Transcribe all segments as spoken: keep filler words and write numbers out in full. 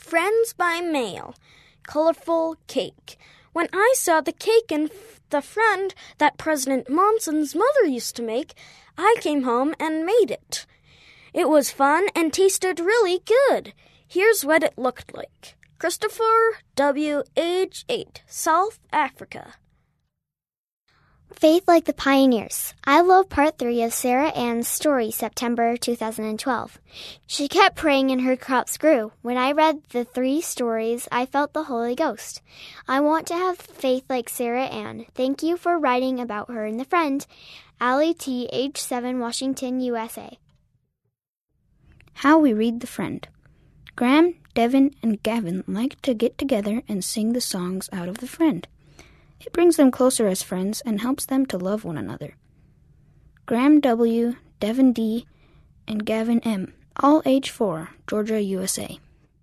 Friends by Mail, Colorful Cake. When I saw the cake in the friend that President Monson's mother used to make, I came home and made it. It was fun and tasted really good. Here's what it looked like. Christopher W., age eight, South Africa. Faith Like the Pioneers. I love part three of Sarah Ann's story, September two thousand twelve. She kept praying and her crops grew. When I read the three stories, I felt the Holy Ghost. I want to have faith like Sarah Ann. Thank you for writing about her in The Friend. Allie T., age seven, Washington, U S A. How we read The Friend. Graham, Devin, and Gavin like to get together and sing the songs out of The Friend. It brings them closer as friends and helps them to love one another. Graham W., Devin D., and Gavin M., all age four, Georgia, U S A.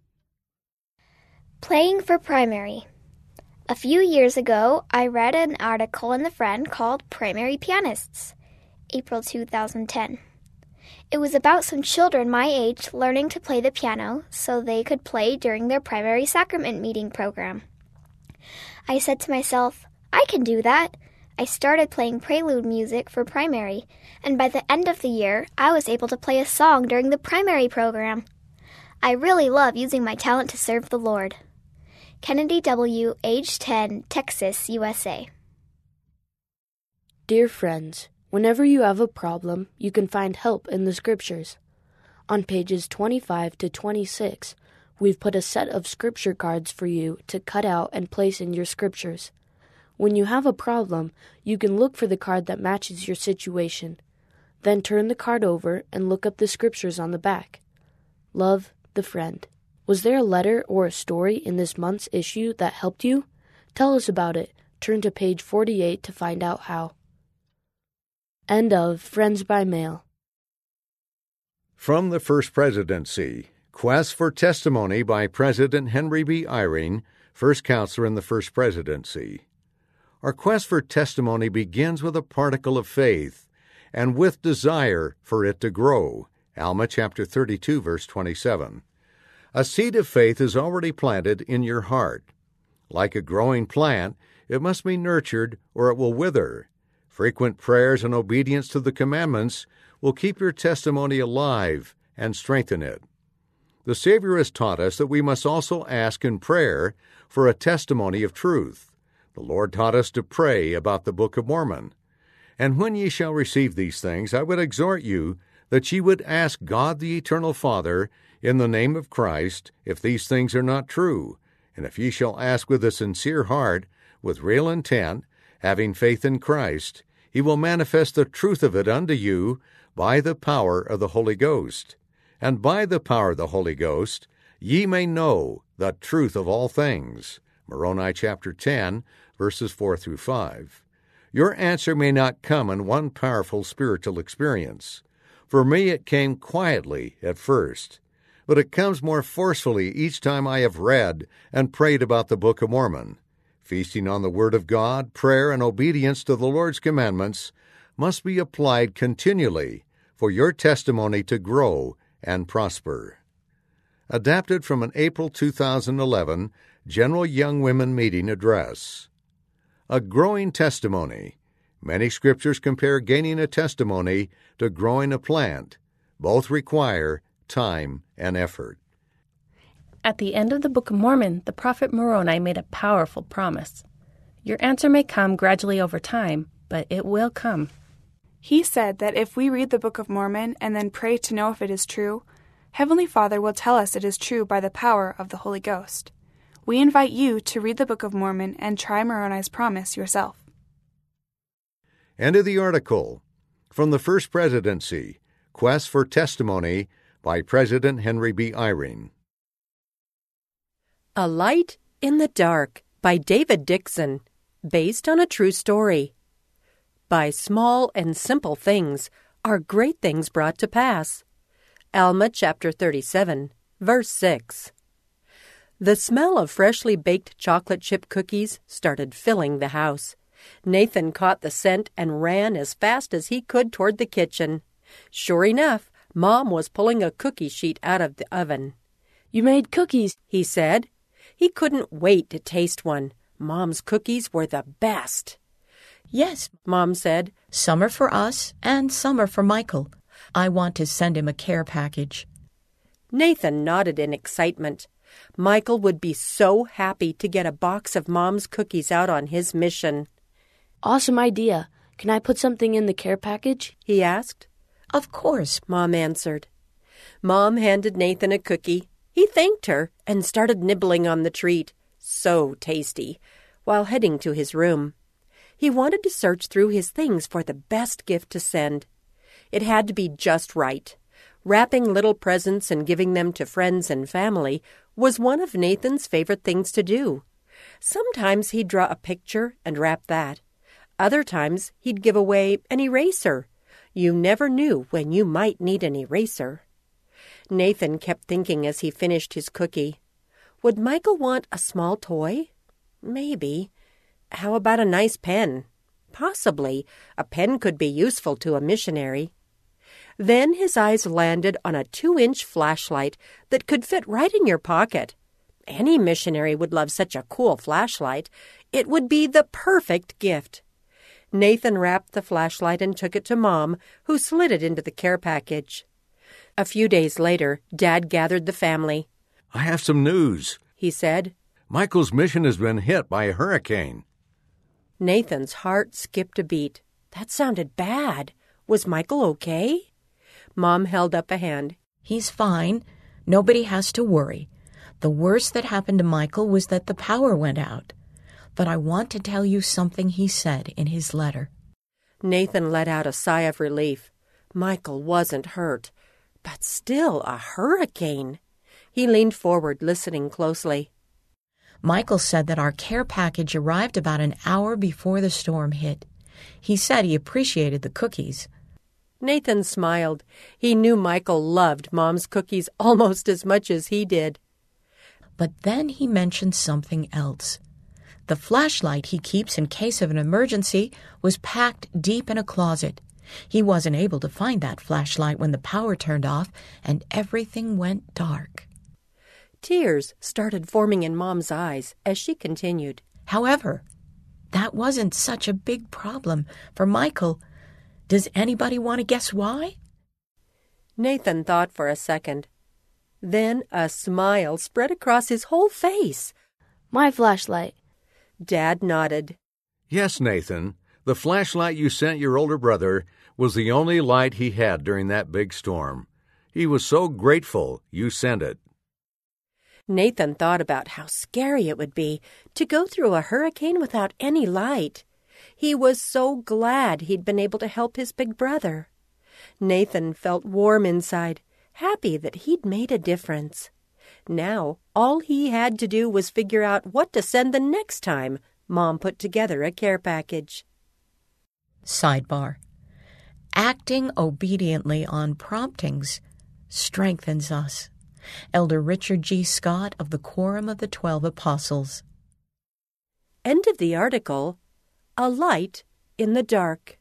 Playing for Primary. A few years ago, I read an article in The Friend called Primary Pianists, April two thousand ten. It was about some children my age learning to play the piano so they could play during their primary sacrament meeting program. I said to myself, I can do that. I started playing prelude music for primary, and by the end of the year, I was able to play a song during the primary program. I really love using my talent to serve the Lord. Kennedy W., age ten, Texas, U S A. Dear friends, whenever you have a problem, you can find help in the Scriptures. On pages twenty-five to twenty-six, we've put a set of Scripture cards for you to cut out and place in your Scriptures. When you have a problem, you can look for the card that matches your situation. Then turn the card over and look up the Scriptures on the back. Love, the Friend. Was there a letter or a story in this month's issue that helped you? Tell us about it. Turn to page forty-eight to find out how. End of Friends by Mail. From the First Presidency, Quest for Testimony by President Henry B. Eyring, First Counselor in the First Presidency. Our quest for testimony begins with a particle of faith and with desire for it to grow. Alma chapter thirty-two, verse twenty-seven. A seed of faith is already planted in your heart. Like a growing plant, it must be nurtured or it will wither. Frequent prayers and obedience to the commandments will keep your testimony alive and strengthen it. The Savior has taught us that we must also ask in prayer for a testimony of truth. The Lord taught us to pray about the Book of Mormon. And when ye shall receive these things, I would exhort you that ye would ask God the Eternal Father in the name of Christ if these things are not true. And if ye shall ask with a sincere heart, with real intent, having faith in Christ, he will manifest the truth of it unto you by the power of the Holy Ghost. And by the power of the Holy Ghost ye may know the truth of all things. Moroni chapter ten, verses four through five. Your answer may not come in one powerful spiritual experience. For me it came quietly at first, but it comes more forcefully each time I have read and prayed about the Book of Mormon. Feasting on the Word of God, prayer, and obedience to the Lord's commandments must be applied continually for your testimony to grow and prosper. Adapted from an April two thousand eleven General Young Women Meeting Address. A growing testimony. Many scriptures compare gaining a testimony to growing a plant. Both require time and effort. At the end of the Book of Mormon, the prophet Moroni made a powerful promise. Your answer may come gradually over time, but it will come. He said that if we read the Book of Mormon and then pray to know if it is true, Heavenly Father will tell us it is true by the power of the Holy Ghost. We invite you to read the Book of Mormon and try Moroni's promise yourself. End of the article. From the First Presidency, Quest for Testimony by President Henry B. Eyring. A Light in the Dark by David Dixon, based on a true story. By small and simple things are great things brought to pass. Alma chapter thirty-seven, verse six. The smell of freshly baked chocolate chip cookies started filling the house. Nathan caught the scent and ran as fast as he could toward the kitchen. Sure enough, Mom was pulling a cookie sheet out of the oven. You made cookies, he said. He couldn't wait to taste one. Mom's cookies were the best. Yes, Mom said. Some are for us and some are for Michael. I want to send him a care package. Nathan nodded in excitement. Michael would be so happy to get a box of Mom's cookies out on his mission. Awesome idea. Can I put something in the care package? He asked. Of course, Mom answered. Mom handed Nathan a cookie. He thanked her and started nibbling on the treat, so tasty, while heading to his room. He wanted to search through his things for the best gift to send. It had to be just right. Wrapping little presents and giving them to friends and family was one of Nathan's favorite things to do. Sometimes he'd draw a picture and wrap that. Other times he'd give away an eraser. You never knew when you might need an eraser. Nathan kept thinking as he finished his cookie. Would Michael want a small toy? Maybe. How about a nice pen? Possibly. A pen could be useful to a missionary. Then his eyes landed on a two-inch flashlight that could fit right in your pocket. Any missionary would love such a cool flashlight. It would be the perfect gift. Nathan wrapped the flashlight and took it to Mom, who slid it into the care package. A few days later, Dad gathered the family. I have some news, he said. Michael's mission has been hit by a hurricane. Nathan's heart skipped a beat. That sounded bad. Was Michael okay? Mom held up a hand. He's fine. Nobody has to worry. The worst that happened to Michael was that the power went out. But I want to tell you something he said in his letter. Nathan let out a sigh of relief. Michael wasn't hurt, but still a hurricane. He leaned forward, listening closely. Michael said that our care package arrived about an hour before the storm hit. He said he appreciated the cookies. Nathan smiled. He knew Michael loved Mom's cookies almost as much as he did. But then he mentioned something else. The flashlight he keeps in case of an emergency was packed deep in a closet. He wasn't able to find that flashlight when the power turned off and everything went dark. Tears started forming in Mom's eyes as she continued. However, that wasn't such a big problem for Michael. Does anybody want to guess why? Nathan thought for a second. Then a smile spread across his whole face. My flashlight. Dad nodded. Yes, Nathan. The flashlight you sent your older brother was the only light he had during that big storm. He was so grateful you sent it. Nathan thought about how scary it would be to go through a hurricane without any light. He was so glad he'd been able to help his big brother. Nathan felt warm inside, happy that he'd made a difference. Now, all he had to do was figure out what to send the next time Mom put together a care package. Sidebar. Acting obediently on promptings strengthens us. Elder Richard G. Scott of the Quorum of the Twelve Apostles. End of the article. A Light in the Dark.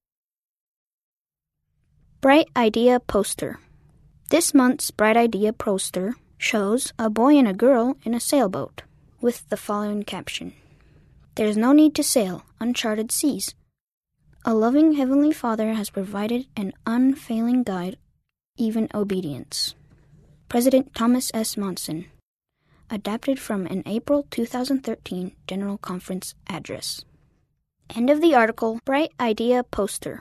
Bright Idea Poster. This month's Bright Idea poster shows a boy and a girl in a sailboat with the following caption. There's no need to sail uncharted seas. A loving Heavenly Father has provided an unfailing guide, even obedience. President Thomas S. Monson. Adapted from an April two thousand thirteen General Conference address. End of the article. Bright Idea Poster.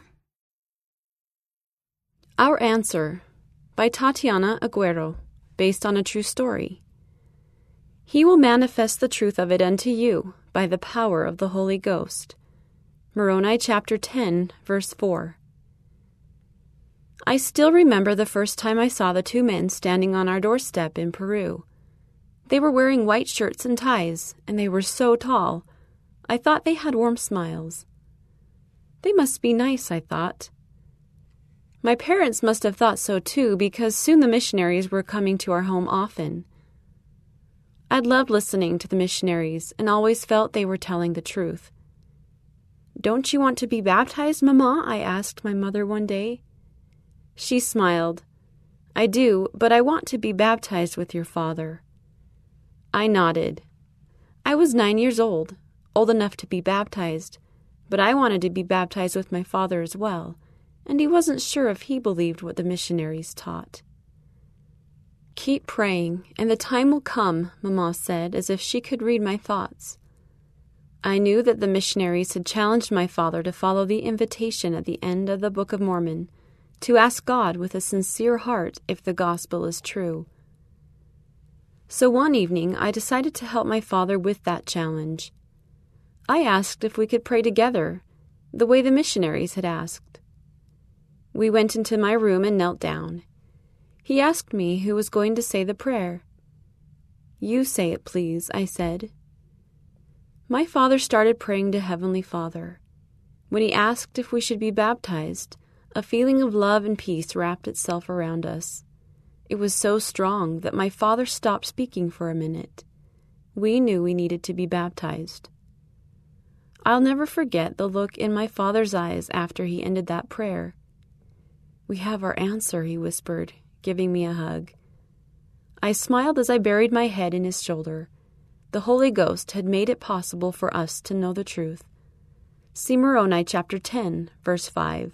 Our Answer by Tatiana Aguero, based on a true story. He will manifest the truth of it unto you by the power of the Holy Ghost. Moroni chapter ten, verse four. I still remember the first time I saw the two men standing on our doorstep in Peru. They were wearing white shirts and ties, and they were so tall. I thought they had warm smiles. They must be nice, I thought. My parents must have thought so too, because soon the missionaries were coming to our home often. I'd loved listening to the missionaries and always felt they were telling the truth. Don't you want to be baptized, Mama? I asked my mother one day. She smiled. I do, but I want to be baptized with your father. I nodded. I was nine years old, old enough to be baptized, but I wanted to be baptized with my father as well, and he wasn't sure if he believed what the missionaries taught. Keep praying, and the time will come, Mama said, as if she could read my thoughts. I knew that the missionaries had challenged my father to follow the invitation at the end of the Book of Mormon, to ask God with a sincere heart if the gospel is true. So one evening I decided to help my father with that challenge. I asked if we could pray together, the way the missionaries had asked. We went into my room and knelt down. He asked me who was going to say the prayer. You say it, please, I said. My father started praying to Heavenly Father. When he asked if we should be baptized, a feeling of love and peace wrapped itself around us. It was so strong that my father stopped speaking for a minute. We knew we needed to be baptized. I'll never forget the look in my father's eyes after he ended that prayer. We have our answer, he whispered, giving me a hug. I smiled as I buried my head in his shoulder. The Holy Ghost had made it possible for us to know the truth. See Moroni chapter ten, verse five.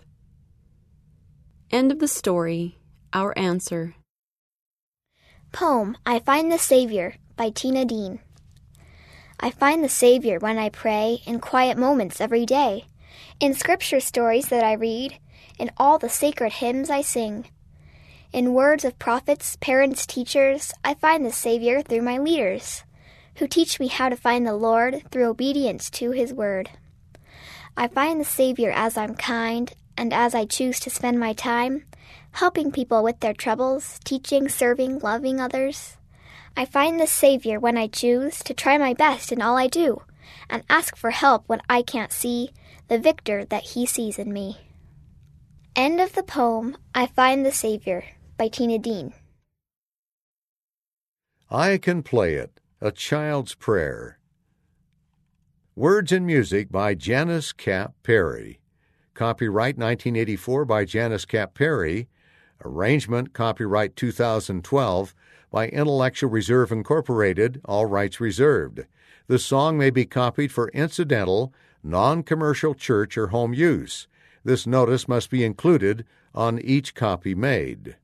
End of the story. Our answer. Poem, I Find the Savior, by Tina Dean. I find the Savior when I pray, in quiet moments every day, in scripture stories that I read, in all the sacred hymns I sing. In words of prophets, parents, teachers, I find the Savior through my leaders, who teach me how to find the Lord through obedience to His word. I find the Savior as I'm kind, and as I choose to spend my time, helping people with their troubles, teaching, serving, loving others. I find the Savior when I choose to try my best in all I do, and ask for help when I can't see the victor that He sees in me. End of the poem, I Find the Savior, by Tina Dean. I Can Play It, A Child's Prayer. Words and music by Janice Cap Perry. Copyright nineteen eighty-four by Janice Cap Perry. Arrangement copyright two thousand twelve by Intellectual Reserve Incorporated, all rights reserved. The song may be copied for incidental, non-commercial church or home use. This notice must be included on each copy made.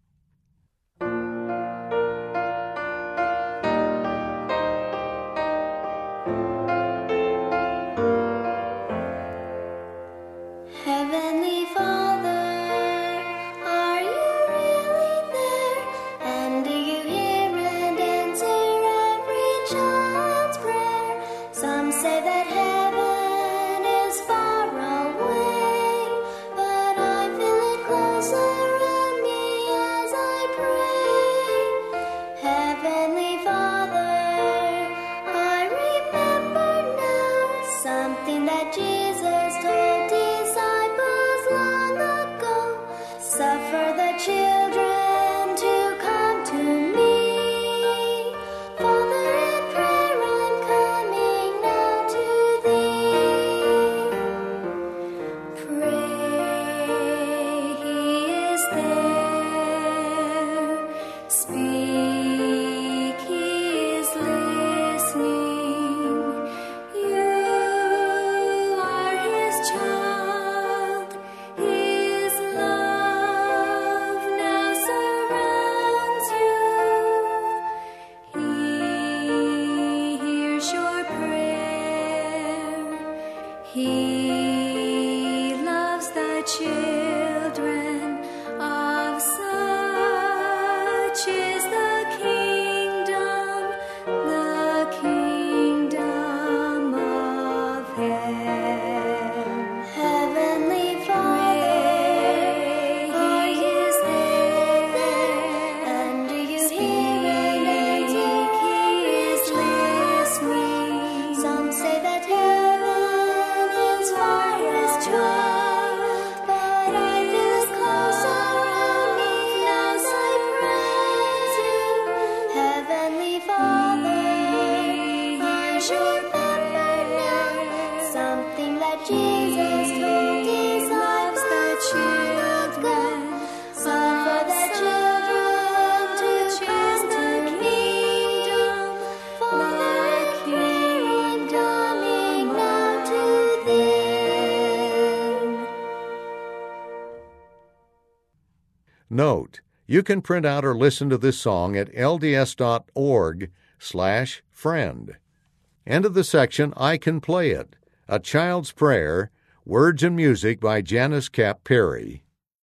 Heavenly Father, are you really there? And do you hear and answer every child's prayer? Some say that heaven is far away, but I feel it close around me as I pray. Heavenly Father, I remember now something that Jesus told disciples long ago. Suffer the children to come to me. Father, in prayer I'm coming now to thee. Pray, He is there. Speak, He is listening. You are His child. His love now surrounds you. He hears your prayer. He loves the children. Of such is the kingdom, the kingdom of heaven. Heavenly Father, He is there, and do you hear and answer? He is listening. Some say that heaven is far as child, but I feel as close around me as I praise you. Heavenly Father, I remember now something that Jesus told disciples long ago. Suffer the children Note, you can print out or listen to this song at lds.org slash friend. End of the section, I Can Play It, A Child's Prayer, words and music by Janice Cap Perry.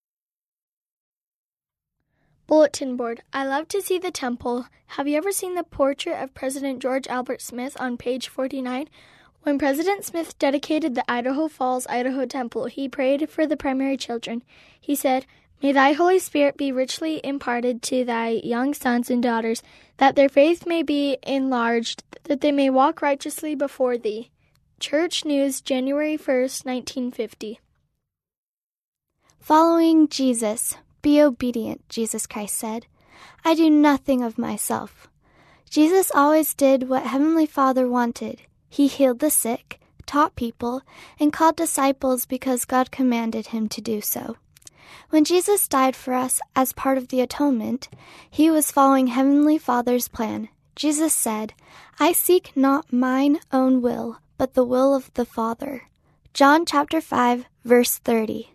Bulletin board. I love to see the temple. Have you ever seen the portrait of President George Albert Smith on page forty-nine? When President Smith dedicated the Idaho Falls, Idaho Temple, he prayed for the primary children. He said, "May thy Holy Spirit be richly imparted to thy young sons and daughters, that their faith may be enlarged, that they may walk righteously before thee." Church News, January first, nineteen fifty. Following Jesus. Be obedient, Jesus Christ said. I do nothing of myself. Jesus always did what Heavenly Father wanted. He healed the sick, taught people, and called disciples because God commanded him to do so. When Jesus died for us as part of the atonement, he was following Heavenly Father's plan. Jesus said, I seek not mine own will, but the will of the Father. John chapter five, verse thirty.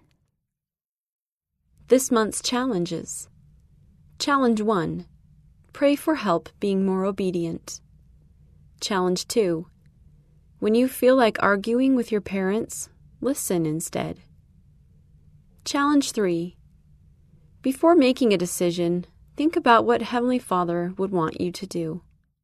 This month's challenges. Challenge one. Pray for help being more obedient. Challenge two. When you feel like arguing with your parents, listen instead. Challenge three. Before making a decision, think about what Heavenly Father would want you to do.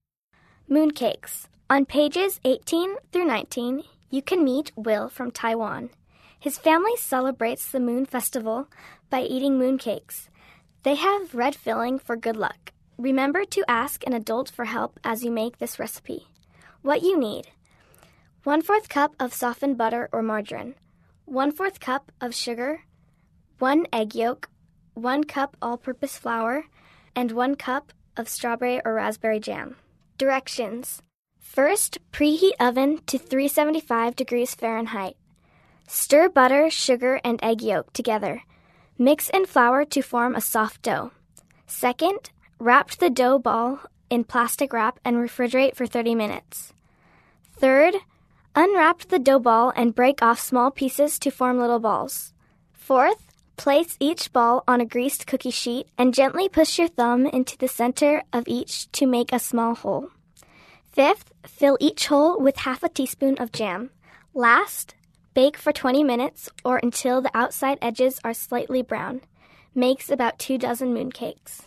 Mooncakes. On pages eighteen through nineteen, you can meet Will from Taiwan. His family celebrates the Moon Festival by eating mooncakes. They have red filling for good luck. Remember to ask an adult for help as you make this recipe. What you need: one-fourth cup of softened butter or margarine, one-fourth cup of sugar, one egg yolk, one cup all-purpose flour, and one cup of strawberry or raspberry jam. Directions. First, preheat oven to three seventy-five degrees Fahrenheit. Stir butter, sugar, and egg yolk together. Mix in flour to form a soft dough. Second, wrap the dough ball in plastic wrap and refrigerate for thirty minutes. Third, unwrap the dough ball and break off small pieces to form little balls. Fourth, place each ball on a greased cookie sheet and gently push your thumb into the center of each to make a small hole. Fifth, fill each hole with half a teaspoon of jam. Last, bake for twenty minutes or until the outside edges are slightly brown. Makes about two dozen mooncakes.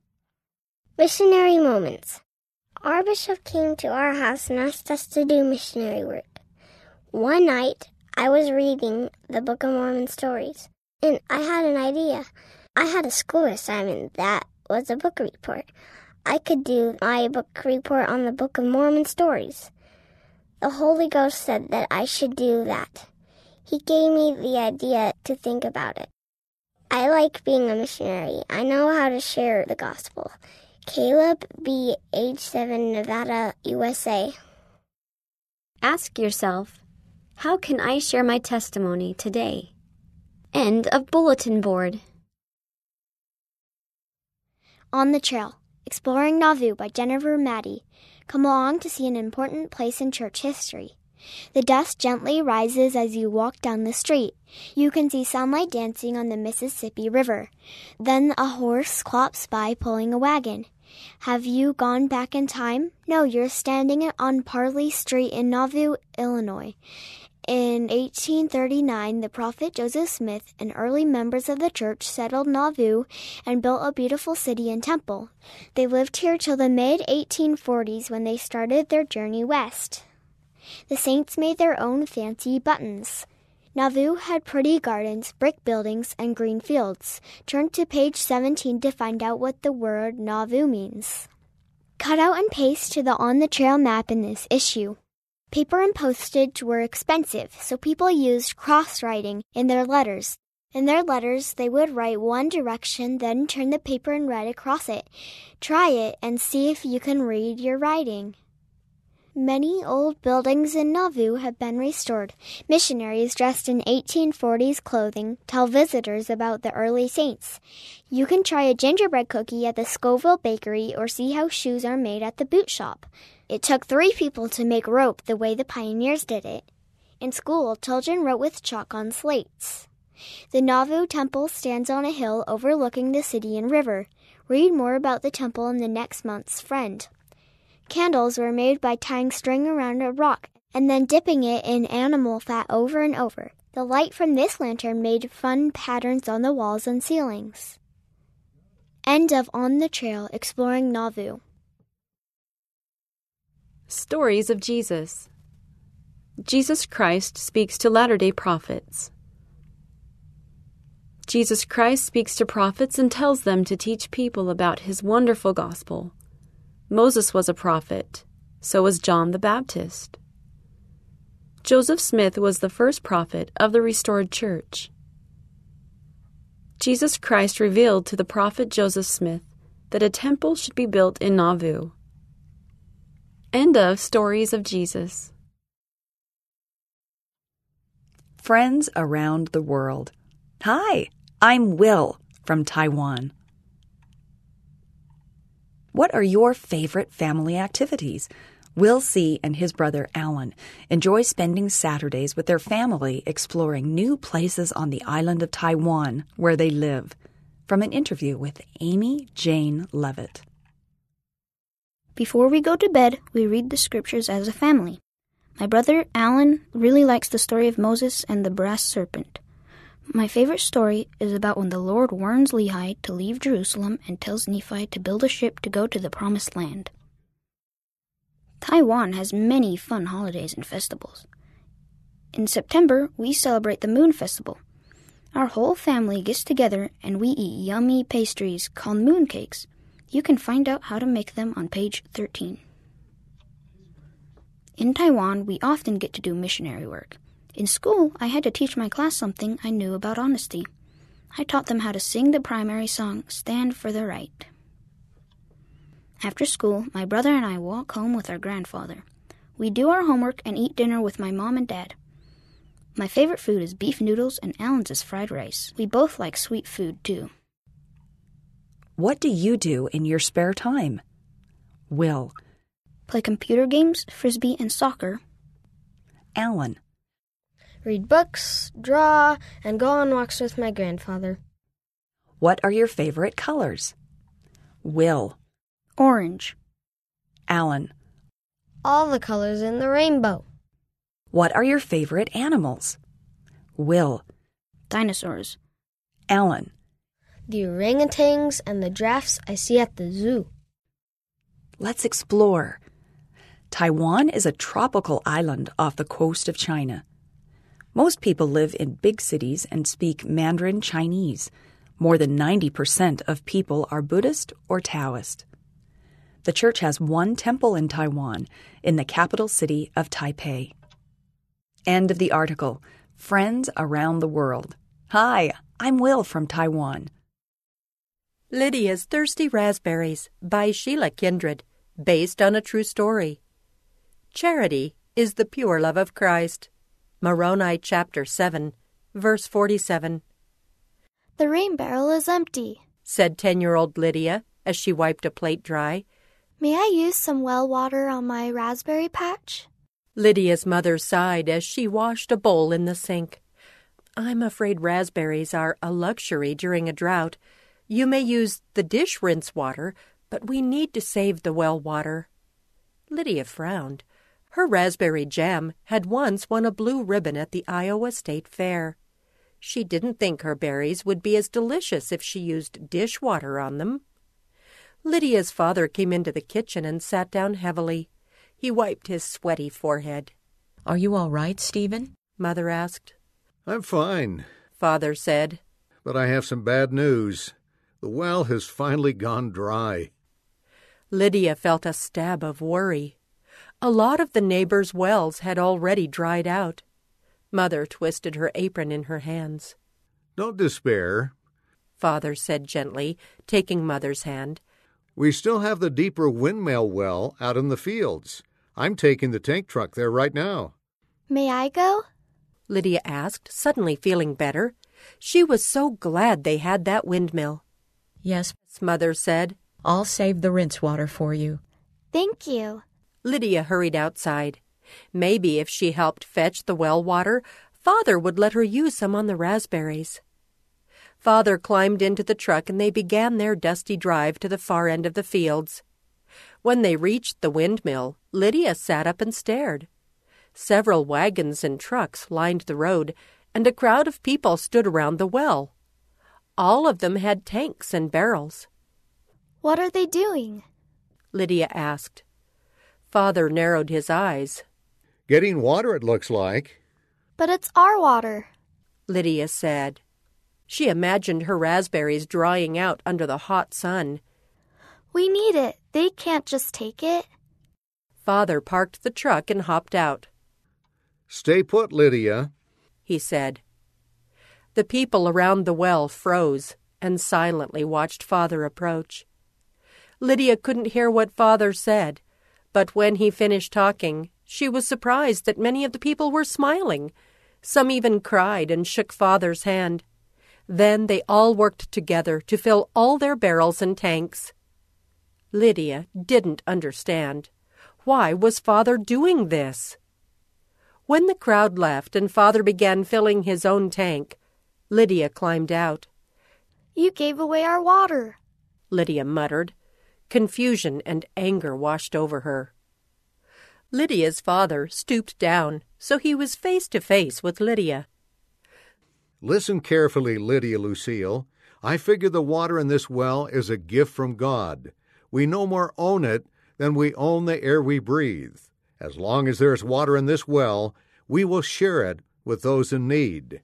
Missionary moments. Our bishop came to our house and asked us to do missionary work. One night, I was reading the Book of Mormon stories, and I had an idea. I had a school assignment that was a book report. I could do my book report on the Book of Mormon stories. The Holy Ghost said that I should do that. He gave me the idea to think about it. I like being a missionary. I know how to share the gospel. Caleb B., age seven, Nevada, U S A. Ask yourself, how can I share my testimony today? End of bulletin board. On the Trail. Exploring Nauvoo by Jennifer Maddie. Come along to see an important place in church history. The dust gently rises as you walk down the street. You can see sunlight dancing on the Mississippi River. Then a horse clops by pulling a wagon. Have you gone back in time? No, you're standing on Parley Street in Nauvoo, Illinois. In eighteen thirty-nine, the prophet Joseph Smith and early members of the church settled Nauvoo and built a beautiful city and temple. They lived here till the mid eighteen forties when they started their journey west. The saints made their own fancy buttons. Nauvoo had pretty gardens, brick buildings, and green fields. Turn to page seventeen to find out what the word Nauvoo means. Cut out and paste to the on-the-trail map in this issue. Paper and postage were expensive, so people used cross-writing in their letters. In their letters, they would write one direction, then turn the paper and write across it. Try it and see if you can read your writing. Many old buildings in Nauvoo have been restored. Missionaries dressed in eighteen forties clothing tell visitors about the early saints. You can try a gingerbread cookie at the Scoville Bakery or see how shoes are made at the boot shop. It took three people to make rope the way the pioneers did it. In school, children wrote with chalk on slates. The Nauvoo Temple stands on a hill overlooking the city and river. Read more about the temple in the next month's Friend. Candles were made by tying string around a rock and then dipping it in animal fat over and over. The light from this lantern made fun patterns on the walls and ceilings. End of On the Trail Exploring Nauvoo. Stories of Jesus. Jesus Christ speaks to Latter-day Prophets. Jesus Christ speaks to prophets and tells them to teach people about his wonderful gospel. Moses was a prophet. So was John the Baptist. Joseph Smith was the first prophet of the restored church. Jesus Christ revealed to the prophet Joseph Smith that a temple should be built in Nauvoo. End of Stories of Jesus. Friends around the world. Hi, I'm Will from Taiwan. What are your favorite family activities? Will C. and his brother Alan enjoy spending Saturdays with their family exploring new places on the island of Taiwan where they live. From an interview with Amy Jane Levitt. Before we go to bed, we read the scriptures as a family. My brother Alan really likes the story of Moses and the brass serpent. My favorite story is about when the Lord warns Lehi to leave Jerusalem and tells Nephi to build a ship to go to the Promised Land. Taiwan has many fun holidays and festivals. In September, we celebrate the Moon Festival. Our whole family gets together and we eat yummy pastries called moon cakes. You can find out how to make them on page thirteen. In Taiwan, we often get to do missionary work. In school, I had to teach my class something I knew about honesty. I taught them how to sing the primary song, Stand for the Right. After school, my brother and I walk home with our grandfather. We do our homework and eat dinner with my mom and dad. My favorite food is beef noodles and Alan's is fried rice. We both like sweet food, too. What do you do in your spare time? Will. Play computer games, frisbee, and soccer. Alan. Read books, draw, and go on walks with my grandfather. What are your favorite colors? Will. Orange. Alan. All the colors in the rainbow. What are your favorite animals? Will. Dinosaurs. Alan. The orangutans and the giraffes I see at the zoo. Let's explore. Taiwan is a tropical island off the coast of China. Most people live in big cities and speak Mandarin Chinese. More than ninety percent of people are Buddhist or Taoist. The church has one temple in Taiwan, in the capital city of Taipei. End of the article. Friends Around the World. Hi, I'm Will from Taiwan. Lydia's Thirsty Raspberries by Sheila Kindred, based on a true story. Charity is the pure love of Christ. Moroni chapter seven, verse forty-seven. The rain barrel is empty, said ten-year-old Lydia as she wiped a plate dry. May I use some well water on my raspberry patch? Lydia's mother sighed as she washed a bowl in the sink. I'm afraid raspberries are a luxury during a drought. You may use the dish rinse water, but we need to save the well water. Lydia frowned. Her raspberry jam had once won a blue ribbon at the Iowa State Fair. She didn't think her berries would be as delicious if she used dishwater on them. Lydia's father came into the kitchen and sat down heavily. He wiped his sweaty forehead. Are you all right, Stephen? Mother asked. I'm fine, Father said. But I have some bad news. The well has finally gone dry. Lydia felt a stab of worry. A lot of the neighbors' wells had already dried out. Mother twisted her apron in her hands. Don't despair, Father said gently, taking Mother's hand. We still have the deeper windmill well out in the fields. I'm taking the tank truck there right now. May I go? Lydia asked, suddenly feeling better. She was so glad they had that windmill. Yes, Mother said. I'll save the rinse water for you. Thank you. Lydia hurried outside. Maybe if she helped fetch the well water, Father would let her use some on the raspberries. Father climbed into the truck and they began their dusty drive to the far end of the fields. When they reached the windmill, Lydia sat up and stared. Several wagons and trucks lined the road, and a crowd of people stood around the well. All of them had tanks and barrels. What are they doing? Lydia asked. Father narrowed his eyes. Getting water, it looks like. But it's our water, Lydia said. She imagined her raspberries drying out under the hot sun. We need it. They can't just take it. Father parked the truck and hopped out. Stay put, Lydia, he said. The people around the well froze and silently watched Father approach. Lydia couldn't hear what Father said, but when he finished talking, she was surprised that many of the people were smiling. Some even cried and shook Father's hand. Then they all worked together to fill all their barrels and tanks. Lydia didn't understand. Why was Father doing this? When the crowd left and Father began filling his own tank, Lydia climbed out. You gave away our water, Lydia muttered. Confusion and anger washed over her. Lydia's father stooped down, so he was face to face with Lydia. Listen carefully, Lydia Lucille. I figure the water in this well is a gift from God. We no more own it than we own the air we breathe. As long as there is water in this well, we will share it with those in need.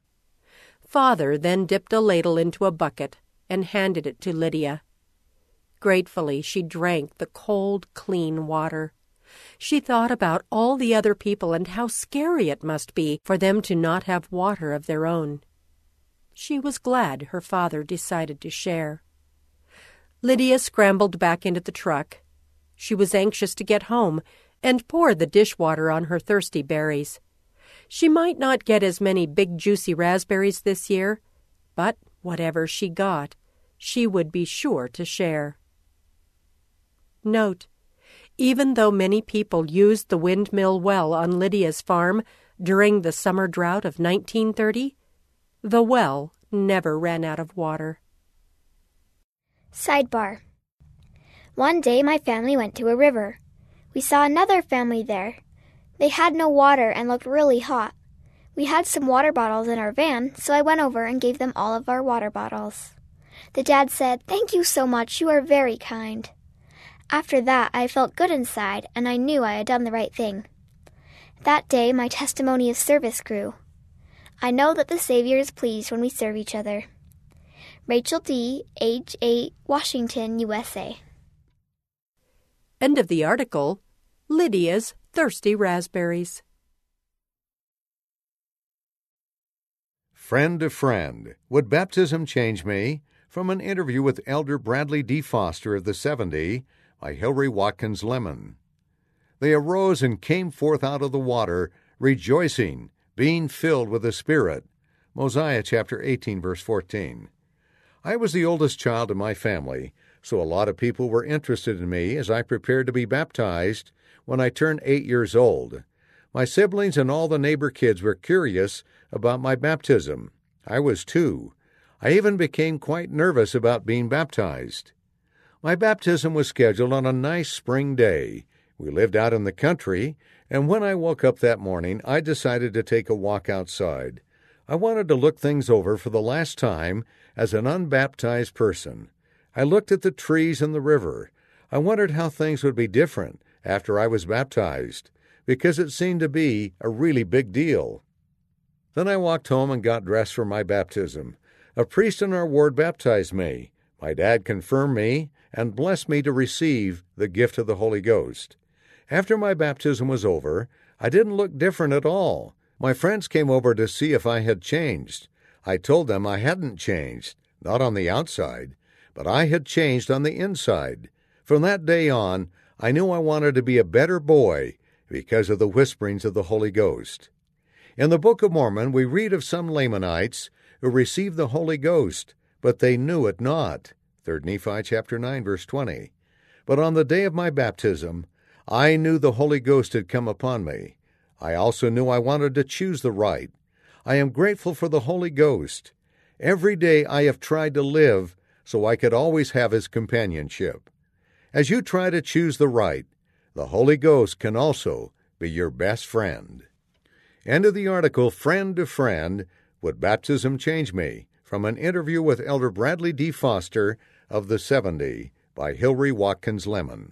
Father then dipped a ladle into a bucket and handed it to Lydia. Gratefully, she drank the cold, clean water. She thought about all the other people and how scary it must be for them to not have water of their own. She was glad her father decided to share. Lydia scrambled back into the truck. She was anxious to get home and pour the dishwater on her thirsty berries. She might not get as many big juicy raspberries this year, but whatever she got, she would be sure to share. Note: even though many people used the windmill well on Lydia's farm during the summer drought of nineteen thirty, the well never ran out of water. Sidebar. One day my family went to a river. We saw another family there. They had no water and looked really hot. We had some water bottles in our van, so I went over and gave them all of our water bottles. The dad said, "Thank you so much, you are very kind." After that, I felt good inside, and I knew I had done the right thing. That day, my testimony of service grew. I know that the Savior is pleased when we serve each other. Rachel D., age eight, Washington, U S A. End of the article. Lydia's Thirsty Raspberries. Friend to Friend, Would Baptism Change Me? From an interview with Elder Bradley D. Foster of the seventy by Hilary Watkins Lemon. They arose and came forth out of the water, rejoicing, being filled with the Spirit. Mosiah chapter eighteen, verse fourteen. I was the oldest child in my family, so a lot of people were interested in me as I prepared to be baptized when I turned eight years old. My siblings and all the neighbor kids were curious about my baptism. I was too. I even became quite nervous about being baptized. My baptism was scheduled on a nice spring day. We lived out in the country, and when I woke up that morning, I decided to take a walk outside. I wanted to look things over for the last time as an unbaptized person. I looked at the trees and the river. I wondered how things would be different after I was baptized, because it seemed to be a really big deal. Then I walked home and got dressed for my baptism. A priest in our ward baptized me. My dad confirmed me and blessed me to receive the gift of the Holy Ghost. After my baptism was over, I didn't look different at all. My friends came over to see if I had changed. I told them I hadn't changed, not on the outside, but I had changed on the inside. From that day on, I knew I wanted to be a better boy because of the whisperings of the Holy Ghost. In the Book of Mormon, we read of some Lamanites who received the Holy Ghost, but they knew it not. Third Nephi chapter nine, verse twenty. But on the day of my baptism, I knew the Holy Ghost had come upon me. I also knew I wanted to choose the right. I am grateful for the Holy Ghost. Every day I have tried to live so I could always have His companionship. As you try to choose the right, the Holy Ghost can also be your best friend. End of the article, Friend to Friend, Would Baptism Change Me? From an interview with Elder Bradley D. Foster of the seventy by Hilary Watkins Lemon.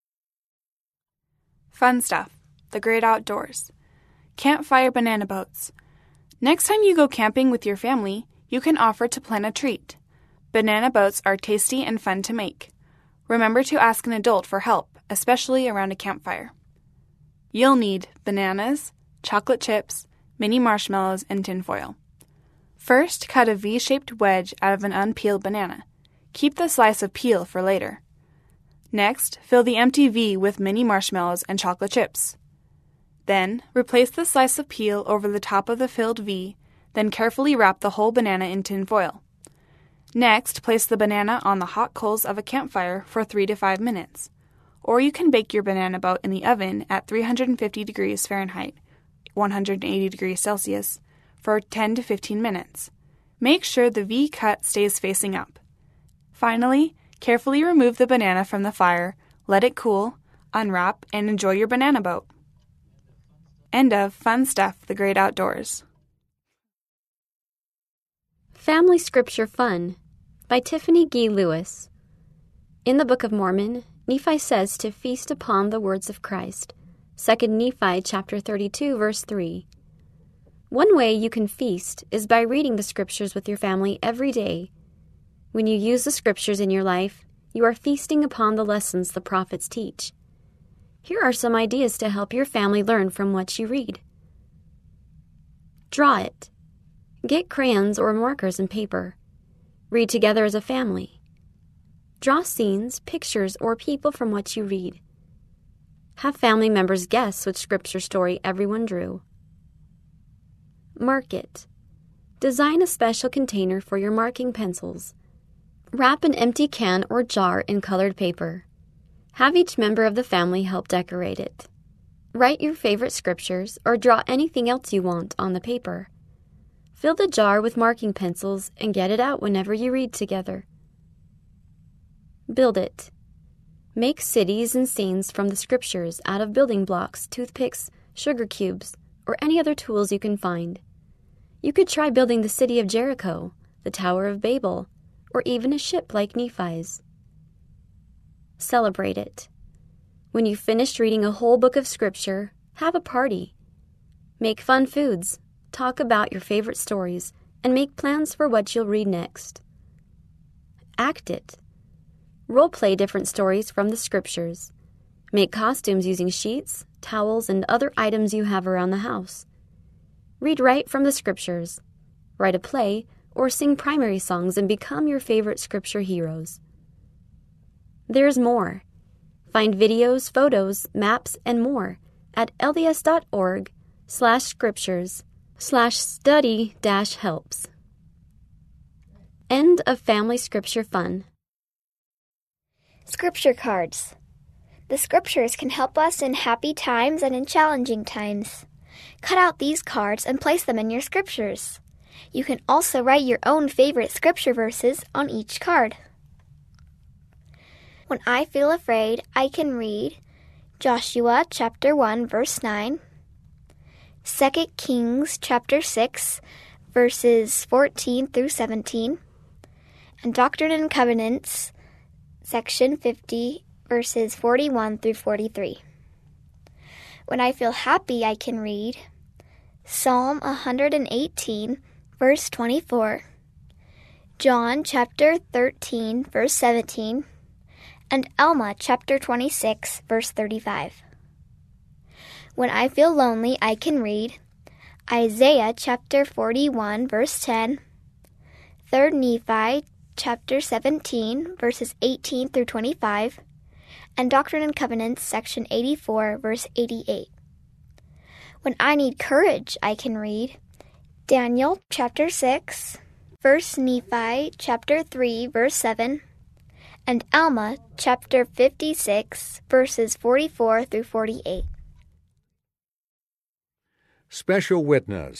Fun stuff. The great outdoors. Campfire banana boats. Next time you go camping with your family, you can offer to plan a treat. Banana boats are tasty and fun to make. Remember to ask an adult for help, especially around a campfire. You'll need bananas, chocolate chips, mini marshmallows, and tin foil. First, cut a V-shaped wedge out of an unpeeled banana. Keep the slice of peel for later. Next, fill the empty V with mini marshmallows and chocolate chips. Then, replace the slice of peel over the top of the filled V, then carefully wrap the whole banana in tin foil. Next, place the banana on the hot coals of a campfire for three to five minutes. Or you can bake your banana boat in the oven at three hundred fifty degrees Fahrenheit, one hundred eighty degrees Celsius, for ten to fifteen minutes. Make sure the V cut stays facing up. Finally, carefully remove the banana from the fire, let it cool, unwrap, and enjoy your banana boat. End of Fun Stuff, The Great Outdoors. Family Scripture Fun by Tiffany G. Lewis. In the Book of Mormon, Nephi says to feast upon the words of Christ. Second Nephi chapter thirty-two, verse three. One way you can feast is by reading the Scriptures with your family every day. When you use the Scriptures in your life, you are feasting upon the lessons the prophets teach. Here are some ideas to help your family learn from what you read. Draw it. Get crayons or markers and paper. Read together as a family. Draw scenes, pictures, or people from what you read. Have family members guess which Scripture story everyone drew. Mark it. Design a special container for your marking pencils. Wrap an empty can or jar in colored paper. Have each member of the family help decorate it. Write your favorite scriptures or draw anything else you want on the paper. Fill the jar with marking pencils and get it out whenever you read together. Build it. Make cities and scenes from the scriptures out of building blocks, toothpicks, sugar cubes, or any other tools you can find. You could try building the city of Jericho, the Tower of Babel, or even a ship like Nephi's. Celebrate it. When you've finished reading a whole book of scripture, have a party. Make fun foods, talk about your favorite stories, and make plans for what you'll read next. Act it. Role-play different stories from the scriptures. Make costumes using sheets, towels, and other items you have around the house. Read right from the scriptures. Write a play, or sing primary songs and become your favorite scripture heroes. There's more. Find videos, photos, maps, and more at lds.org slash scriptures slash study dash helps. End of Family Scripture Fun. Scripture cards. The scriptures can help us in happy times and in challenging times. Cut out these cards and place them in your scriptures. You can also write your own favorite scripture verses on each card. When I feel afraid, I can read Joshua chapter one, verse nine, Second Kings chapter six, verses fourteen through seventeen, and Doctrine and Covenants, section fifty, verses forty-one through forty-three. When I feel happy, I can read Psalm one eighteen, verse twenty-four, John chapter thirteen, verse seventeen, and Alma chapter twenty-six, verse thirty-five. When I feel lonely, I can read Isaiah chapter forty-one, verse ten, Third Nephi chapter seventeen, verses eighteen through twenty-five, and Doctrine and Covenants, section eighty-four, verse eighty-eight. When I need courage, I can read Daniel chapter six, First Nephi chapter three, verse seven, and Alma chapter fifty-six, verses forty-four through forty-eight. Special Witness,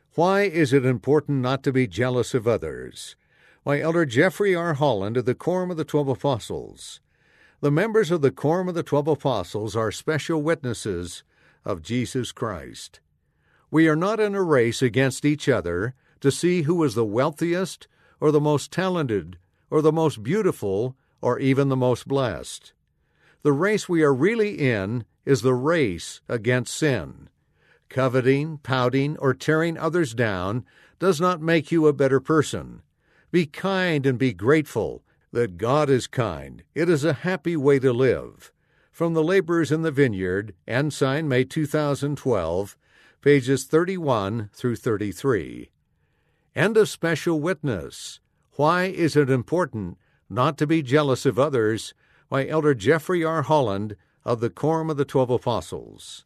Why is it important not to be jealous of others? By Elder Jeffrey R. Holland of the Quorum of the Twelve Apostles. The members of the Quorum of the Twelve Apostles are special witnesses of Jesus Christ. We are not in a race against each other to see who is the wealthiest or the most talented or the most beautiful or even the most blessed. The race we are really in is the race against sin. Coveting, pouting, or tearing others down does not make you a better person. Be kind and be grateful that God is kind. It is a happy way to live. From the Laborers in the Vineyard, Ensign, May two thousand twelve, pages thirty-one through thirty-three. And a special witness. Why is it important not to be jealous of others? By Elder Jeffrey R. Holland of the Quorum of the Twelve Apostles.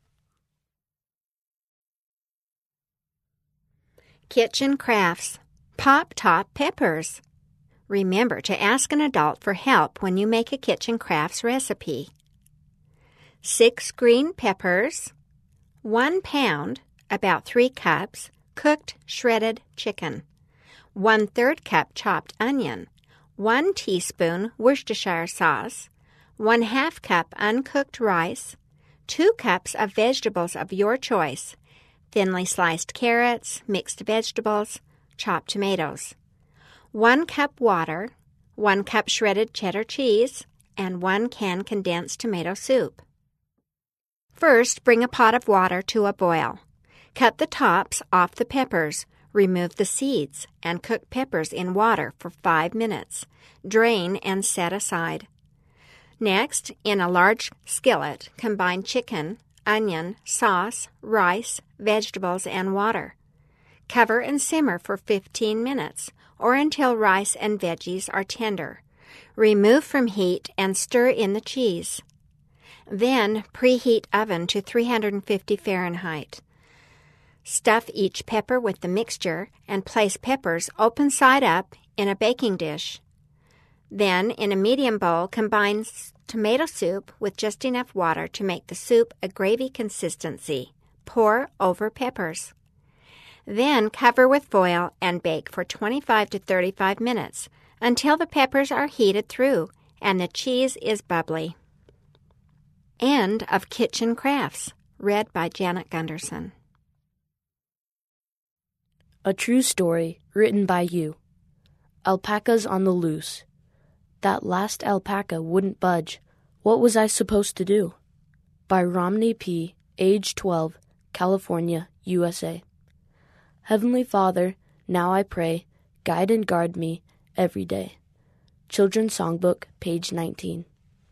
Kitchen crafts. Pop-top peppers. Remember to ask an adult for help when you make a kitchen crafts recipe. Six green peppers. One pound, about three cups, cooked shredded chicken. One third cup chopped onion. One teaspoon Worcestershire sauce. One half cup uncooked rice. Two cups of vegetables of your choice. Thinly sliced carrots, mixed vegetables, chopped tomatoes. One cup water, one cup shredded cheddar cheese, and one can condensed tomato soup. First, bring a pot of water to a boil. Cut the tops off the peppers, remove the seeds, and cook peppers in water for five minutes. Drain and set aside. Next, in a large skillet, combine chicken, onion, sauce, rice, vegetables, and water. Cover and simmer for fifteen minutes, or until rice and veggies are tender. Remove from heat and stir in the cheese. Then preheat oven to three hundred fifty Fahrenheit. Stuff each pepper with the mixture and place peppers open side up in a baking dish. Then, in a medium bowl, combine tomato soup with just enough water to make the soup a gravy consistency. Pour over peppers. Then cover with foil and bake for twenty-five to thirty-five minutes until the peppers are heated through and the cheese is bubbly. End of Kitchen Crafts, read by Janet Gunderson. A True Story, written by you. Alpacas on the Loose. That last alpaca wouldn't budge. What was I supposed to do? By Romney P., age twelve, California, U S A. Heavenly Father, now I pray, guide and guard me every day. Children's Songbook, page nineteen.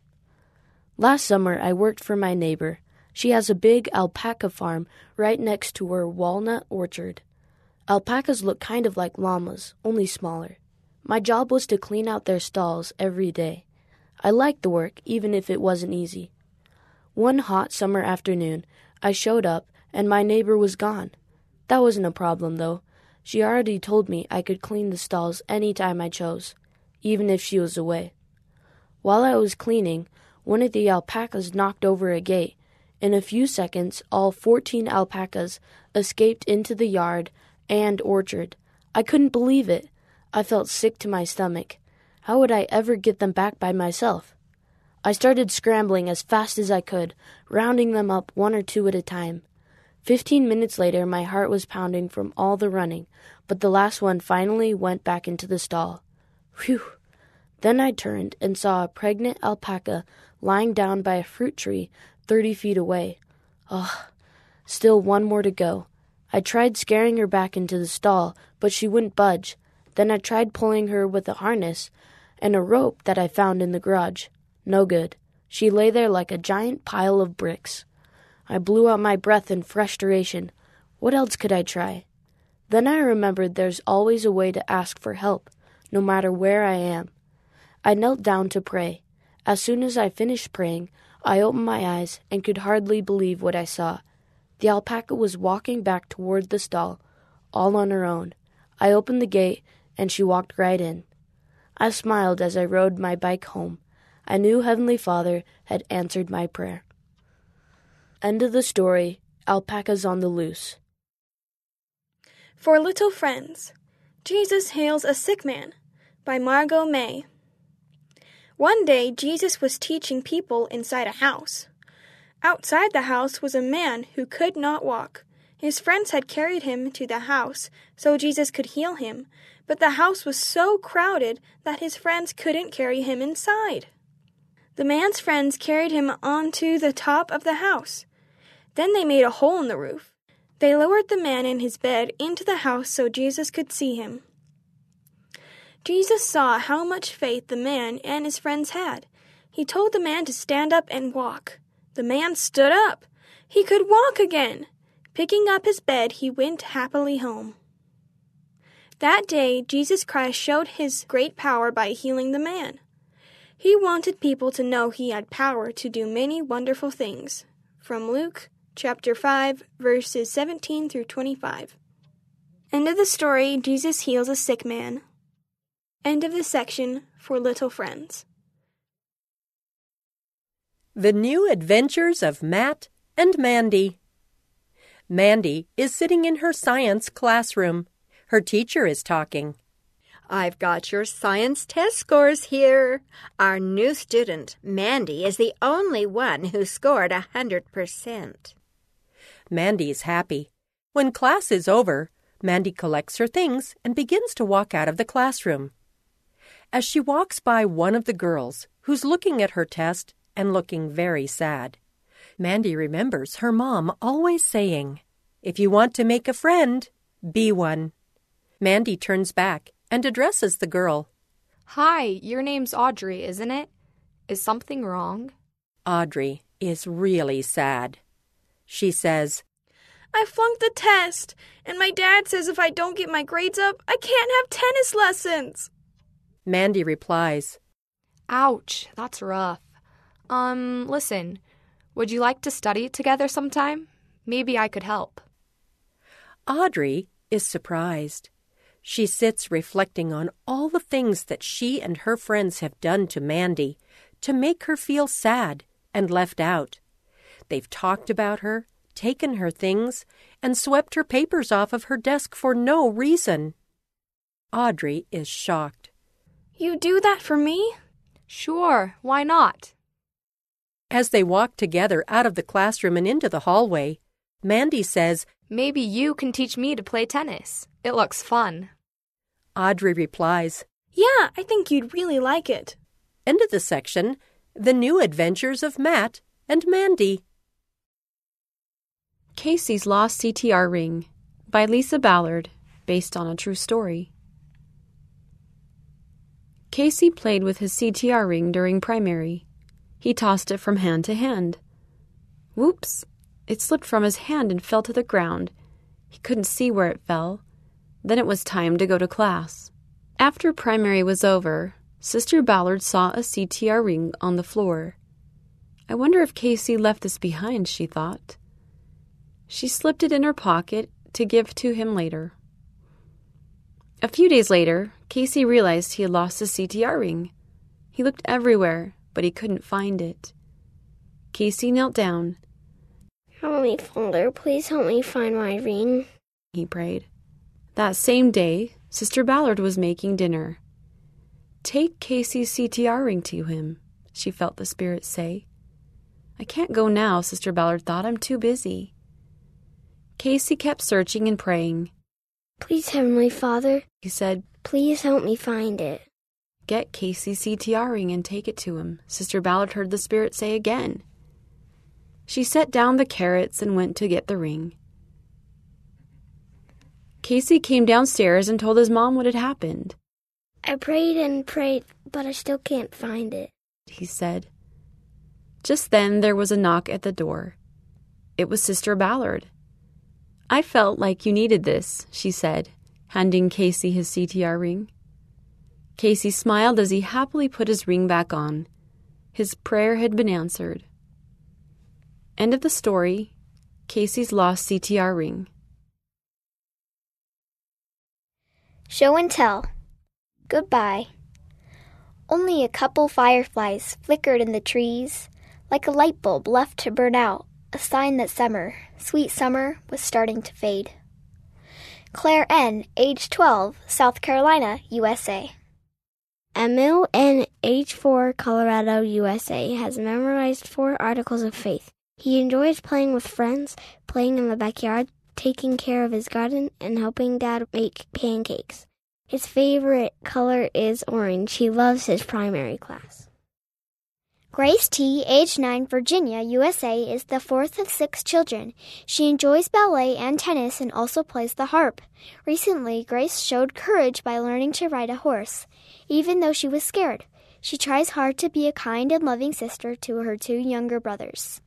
Last summer, I worked for my neighbor. She has a big alpaca farm right next to her walnut orchard. Alpacas look kind of like llamas, only smaller. My job was to clean out their stalls every day. I liked the work, even if it wasn't easy. One hot summer afternoon, I showed up, and my neighbor was gone. That wasn't a problem, though. She already told me I could clean the stalls any time I chose, even if she was away. While I was cleaning, one of the alpacas knocked over a gate. In a few seconds, all fourteen alpacas escaped into the yard and orchard. I couldn't believe it. I felt sick to my stomach. How would I ever get them back by myself? I started scrambling as fast as I could, rounding them up one or two at a time. Fifteen minutes later, my heart was pounding from all the running, but the last one finally went back into the stall. Whew! Then I turned and saw a pregnant alpaca lying down by a fruit tree thirty feet away. Ugh! Still one more to go. I tried scaring her back into the stall, but she wouldn't budge. Then I tried pulling her with a harness and a rope that I found in the garage. No good. She lay there like a giant pile of bricks. I blew out my breath in frustration. What else could I try? Then I remembered there's always a way to ask for help, no matter where I am. I knelt down to pray. As soon as I finished praying, I opened my eyes and could hardly believe what I saw. The alpaca was walking back toward the stall, all on her own. I opened the gate, and she walked right in. I smiled as I rode my bike home. I knew Heavenly Father had answered my prayer. End of the story. Alpacas on the Loose. For Little Friends, Jesus Heals a Sick Man by Margot May. One day, Jesus was teaching people inside a house. Outside the house was a man who could not walk. His friends had carried him to the house so Jesus could heal him, but the house was so crowded that his friends couldn't carry him inside. The man's friends carried him onto the top of the house. Then they made a hole in the roof. They lowered the man in his bed into the house so Jesus could see him. Jesus saw how much faith the man and his friends had. He told the man to stand up and walk. The man stood up. He could walk again. Picking up his bed, he went happily home. That day, Jesus Christ showed his great power by healing the man. He wanted people to know he had power to do many wonderful things. From Luke chapter five, verses seventeen through twenty-five. End of the story, Jesus heals a sick man. End of the section, For Little Friends. The New Adventures of Matt and Mandy. Mandy is sitting in her science classroom. Her teacher is talking. I've got your science test scores here. Our new student, Mandy, is the only one who scored a hundred percent. Mandy is happy. When class is over, Mandy collects her things and begins to walk out of the classroom. As she walks by one of the girls, who's looking at her test and looking very sad, Mandy remembers her mom always saying, "If you want to make a friend, be one." Mandy turns back and addresses the girl. Hi, your name's Audrey, isn't it? Is something wrong? Audrey is really sad. She says, I flunked the test, and my dad says if I don't get my grades up, I can't have tennis lessons. Mandy replies, Ouch, that's rough. Um, listen, would you like to study together sometime? Maybe I could help. Audrey is surprised. She sits reflecting on all the things that she and her friends have done to Mandy to make her feel sad and left out. They've talked about her, taken her things, and swept her papers off of her desk for no reason. Audrey is shocked. You do that for me? Sure, why not? As they walk together out of the classroom and into the hallway, Mandy says, Maybe you can teach me to play tennis. It looks fun. Audrey replies, Yeah, I think you'd really like it. End of the section, The New Adventures of Matt and Mandy. Casey's Lost C T R Ring by Lisa Ballard, based on a true story. Casey played with his C T R ring during primary. He tossed it from hand to hand. Whoops! It slipped from his hand and fell to the ground. He couldn't see where it fell. Then it was time to go to class. After primary was over, Sister Ballard saw a C T R ring on the floor. I wonder if Casey left this behind, she thought. She slipped it in her pocket to give to him later. A few days later, Casey realized he had lost his C T R ring. He looked everywhere, but he couldn't find it. Casey knelt down. Heavenly Father, please help me find my ring, he prayed. That same day, Sister Ballard was making dinner. Take Casey's C T R ring to him, she felt the Spirit say. I can't go now, Sister Ballard thought. I'm too busy. Casey kept searching and praying. Please, Heavenly Father, he said, please help me find it. Get Casey's C T R ring and take it to him, Sister Ballard heard the Spirit say again. She set down the carrots and went to get the ring. Casey came downstairs and told his mom what had happened. I prayed and prayed, but I still can't find it, he said. Just then there was a knock at the door. It was Sister Ballard. I felt like you needed this, she said, handing Casey his C T R ring. Casey smiled as he happily put his ring back on. His prayer had been answered. End of the story. Casey's Lost C T R Ring. Show and tell. Goodbye. Only a couple fireflies flickered in the trees, like a light bulb left to burn out, a sign that summer, sweet summer, was starting to fade. Claire N., age twelve, South Carolina, U S A. Emil N., age four, Colorado, U S A, has memorized four articles of faith. He enjoys playing with friends, playing in the backyard, taking care of his garden, and helping Dad make pancakes. His favorite color is orange. He loves his primary class. Grace T., age nine, Virginia, U S A, is the fourth of six children. She enjoys ballet and tennis and also plays the harp. Recently, Grace showed courage by learning to ride a horse, even though she was scared. She tries hard to be a kind and loving sister to her two younger brothers.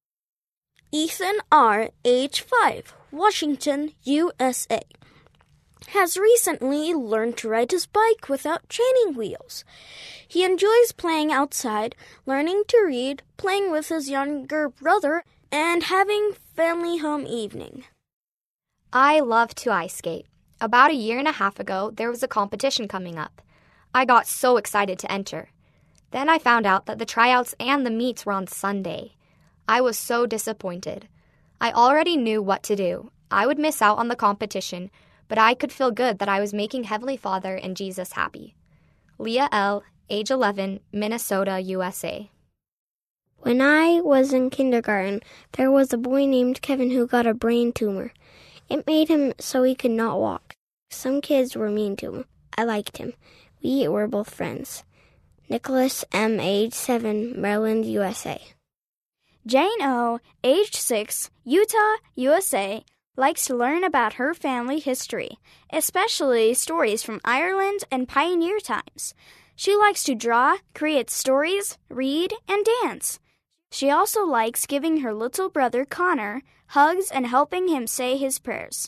Ethan R., age five, Washington, U S A, has recently learned to ride his bike without training wheels. He enjoys playing outside, learning to read, playing with his younger brother, and having family home evening. I love to ice skate. About a year and a half ago, there was a competition coming up. I got so excited to enter. Then I found out that the tryouts and the meets were on Sunday. I was so disappointed. I already knew what to do. I would miss out on the competition, but I could feel good that I was making Heavenly Father and Jesus happy. Leah L., age eleven, Minnesota, U S A. When I was in kindergarten, there was a boy named Kevin who got a brain tumor. It made him so he could not walk. Some kids were mean to him. I liked him. We were both friends. Nicholas M., age seven, Maryland, U S A. Jane O., age six, Utah, U S A, likes to learn about her family history, especially stories from Ireland and pioneer times. She likes to draw, create stories, read, and dance. She also likes giving her little brother Connor hugs and helping him say his prayers.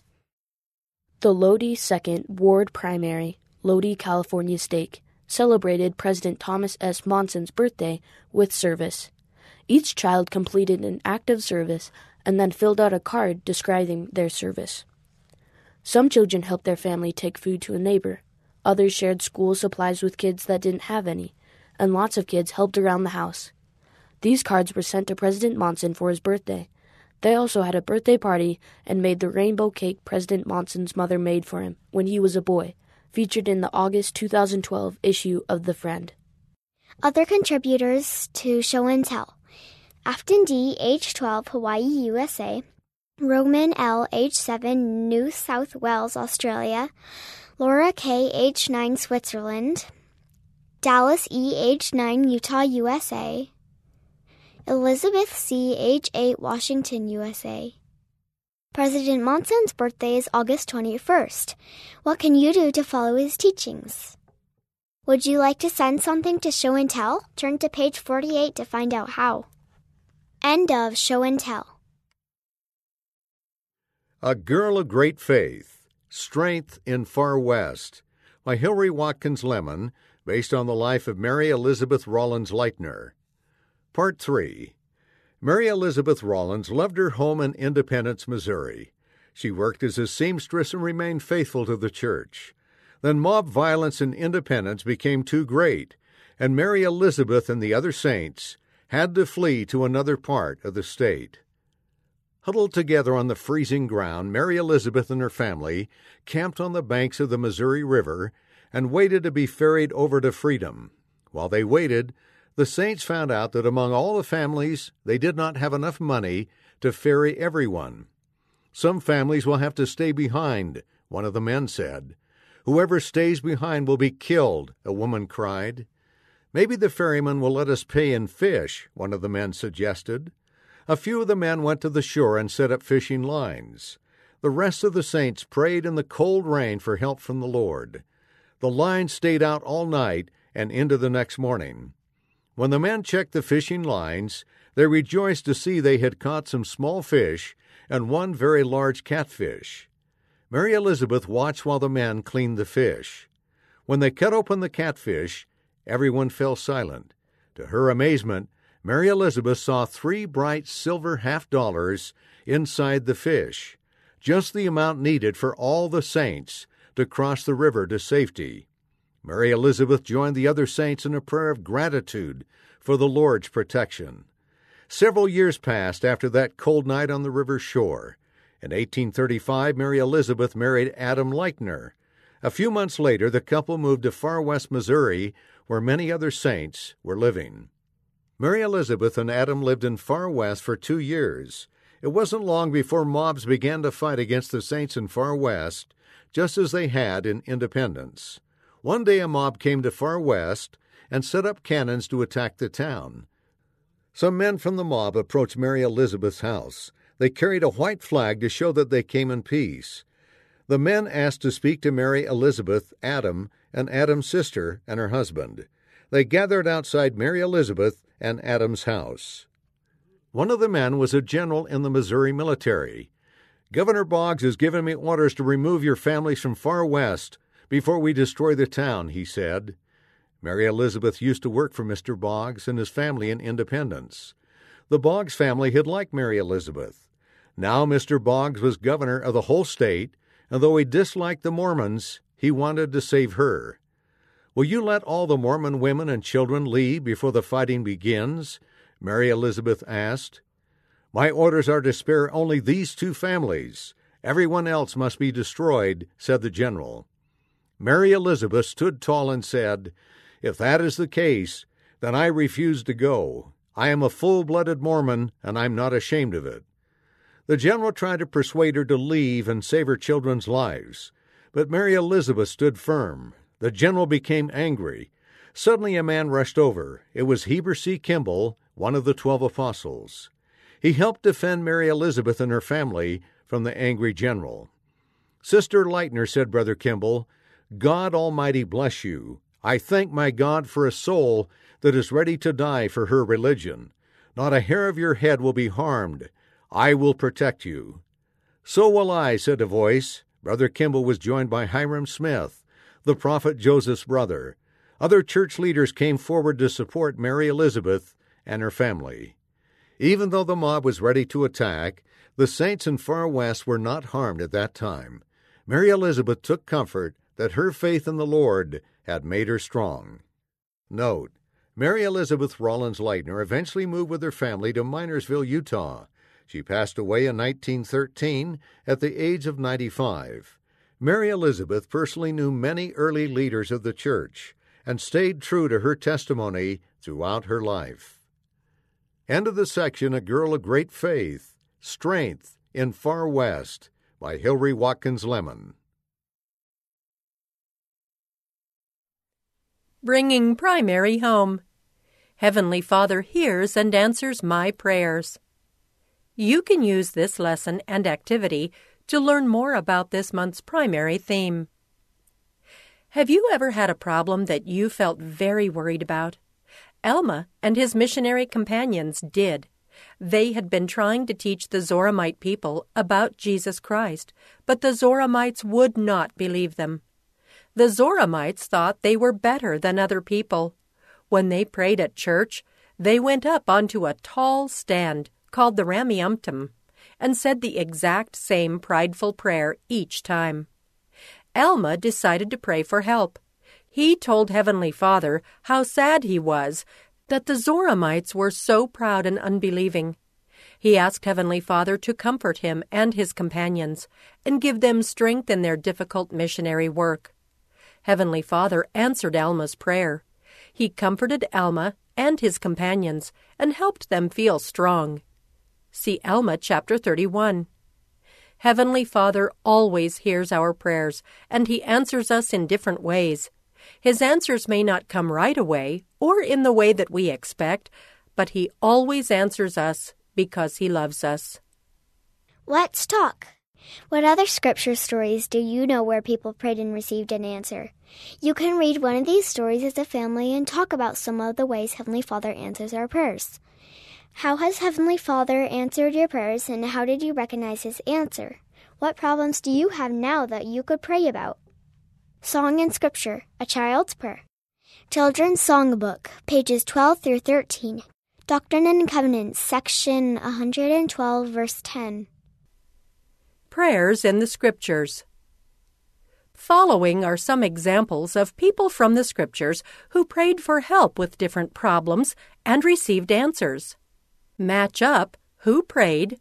The Lodi Second Ward Primary, Lodi, California Stake, celebrated President Thomas S. Monson's birthday with service. Each child completed an act of service and then filled out a card describing their service. Some children helped their family take food to a neighbor. Others shared school supplies with kids that didn't have any, and lots of kids helped around the house. These cards were sent to President Monson for his birthday. They also had a birthday party and made the rainbow cake President Monson's mother made for him when he was a boy, featured in the August two thousand twelve issue of The Friend. Other contributors to Show and Tell. Afton D., age twelve, Hawaii, U S A. Roman L., age seven, New South Wales, Australia. Laura K., age nine, Switzerland. Dallas E., age nine, Utah, U S A. Elizabeth C., age eight, Washington, U S A. President Monson's birthday is August twenty-first. What can you do to follow his teachings? Would you like to send something to Show and Tell? Turn to page forty-eight to find out how. End of Show and Tell. A Girl of Great Faith, Strength in Far West, by Hilary Watkins Lemon, based on the life of Mary Elizabeth Rollins Leitner. Part three. Mary Elizabeth Rollins loved her home in Independence, Missouri. She worked as a seamstress and remained faithful to the church. Then mob violence in Independence became too great, and Mary Elizabeth and the other saints had to flee to another part of the state. Huddled together on the freezing ground, Mary Elizabeth and her family camped on the banks of the Missouri River and waited to be ferried over to freedom. While they waited, the saints found out that among all the families, they did not have enough money to ferry everyone. Some families will have to stay behind, one of the men said. Whoever stays behind will be killed, a woman cried. Maybe the ferryman will let us pay in fish, one of the men suggested. A few of the men went to the shore and set up fishing lines. The rest of the saints prayed in the cold rain for help from the Lord. The lines stayed out all night and into the next morning. When the men checked the fishing lines, they rejoiced to see they had caught some small fish and one very large catfish. Mary Elizabeth watched while the men cleaned the fish. When they cut open the catfish, everyone fell silent. To her amazement, Mary Elizabeth saw three bright silver half-dollars inside the fish, just the amount needed for all the saints to cross the river to safety. Mary Elizabeth joined the other saints in a prayer of gratitude for the Lord's protection. Several years passed after that cold night on the river shore. In eighteen thirty-five, Mary Elizabeth married Adam Leichner. A few months later, the couple moved to Far West, Missouri, where many other saints were living. Mary Elizabeth and Adam lived in Far West for two years. It wasn't long before mobs began to fight against the saints in Far West, just as they had in Independence. One day a mob came to Far West and set up cannons to attack the town. Some men from the mob approached Mary Elizabeth's house. They carried a white flag to show that they came in peace. The men asked to speak to Mary Elizabeth, Adam, and Adam's sister and her husband. They gathered outside Mary Elizabeth and Adam's house. One of the men was a general in the Missouri military. "Governor Boggs has given me orders to remove your families from Far West before we destroy the town," he said. Mary Elizabeth used to work for Mister Boggs and his family in Independence. The Boggs family had liked Mary Elizabeth. Now Mister Boggs was governor of the whole state, and though he disliked the Mormons, he wanted to save her. "Will you let all the Mormon women and children leave before the fighting begins?" Mary Elizabeth asked. "My orders are to spare only these two families. Everyone else must be destroyed," said the general. Mary Elizabeth stood tall and said, "If that is the case, then I refuse to go. I am a full-blooded Mormon, and I'm not ashamed of it." The general tried to persuade her to leave and save her children's lives, but Mary Elizabeth stood firm. The general became angry. Suddenly a man rushed over. It was Heber C. Kimball, one of the twelve apostles. He helped defend Mary Elizabeth and her family from the angry general. "Sister Leichner," said Brother Kimball, "God Almighty bless you. I thank my God for a soul that is ready to die for her religion. Not a hair of your head will be harmed. I will protect you." "So will I," said a voice. Brother Kimball was joined by Hiram Smith, the prophet Joseph's brother. Other church leaders came forward to support Mary Elizabeth and her family. Even though the mob was ready to attack, the saints in Far West were not harmed at that time. Mary Elizabeth took comfort that her faith in the Lord had made her strong. Note: Mary Elizabeth Rollins Leichner eventually moved with her family to Minersville, Utah. She passed away in nineteen thirteen at the age of ninety-five. Mary Elizabeth personally knew many early leaders of the church and stayed true to her testimony throughout her life. End of the section, A Girl of Great Faith, Strength in Far West, by Hilary Watkins Lemon. Bringing Primary Home. Heavenly Father hears and answers my prayers. You can use this lesson and activity to learn more about this month's primary theme. Have you ever had a problem that you felt very worried about? Alma and his missionary companions did. They had been trying to teach the Zoramite people about Jesus Christ, but the Zoramites would not believe them. The Zoramites thought they were better than other people. When they prayed at church, they went up onto a tall stand called the Rameumptom and said the exact same prideful prayer each time. Alma decided to pray for help. He told Heavenly Father how sad he was that the Zoramites were so proud and unbelieving. He asked Heavenly Father to comfort him and his companions and give them strength in their difficult missionary work. Heavenly Father answered Alma's prayer. He comforted Alma and his companions and helped them feel strong. See Alma chapter thirty-one. Heavenly Father always hears our prayers, and He answers us in different ways. His answers may not come right away or in the way that we expect, but He always answers us because He loves us. Let's talk. What other scripture stories do you know where people prayed and received an answer? You can read one of these stories as a family and talk about some of the ways Heavenly Father answers our prayers. How has Heavenly Father answered your prayers, and how did you recognize His answer? What problems do you have now that you could pray about? Song and Scripture, A Child's Prayer. Children's Songbook, pages twelve through thirteen. Doctrine and Covenants, section one hundred twelve, verse ten. Prayers in the Scriptures. Following are some examples of people from the Scriptures who prayed for help with different problems and received answers. Match up who prayed,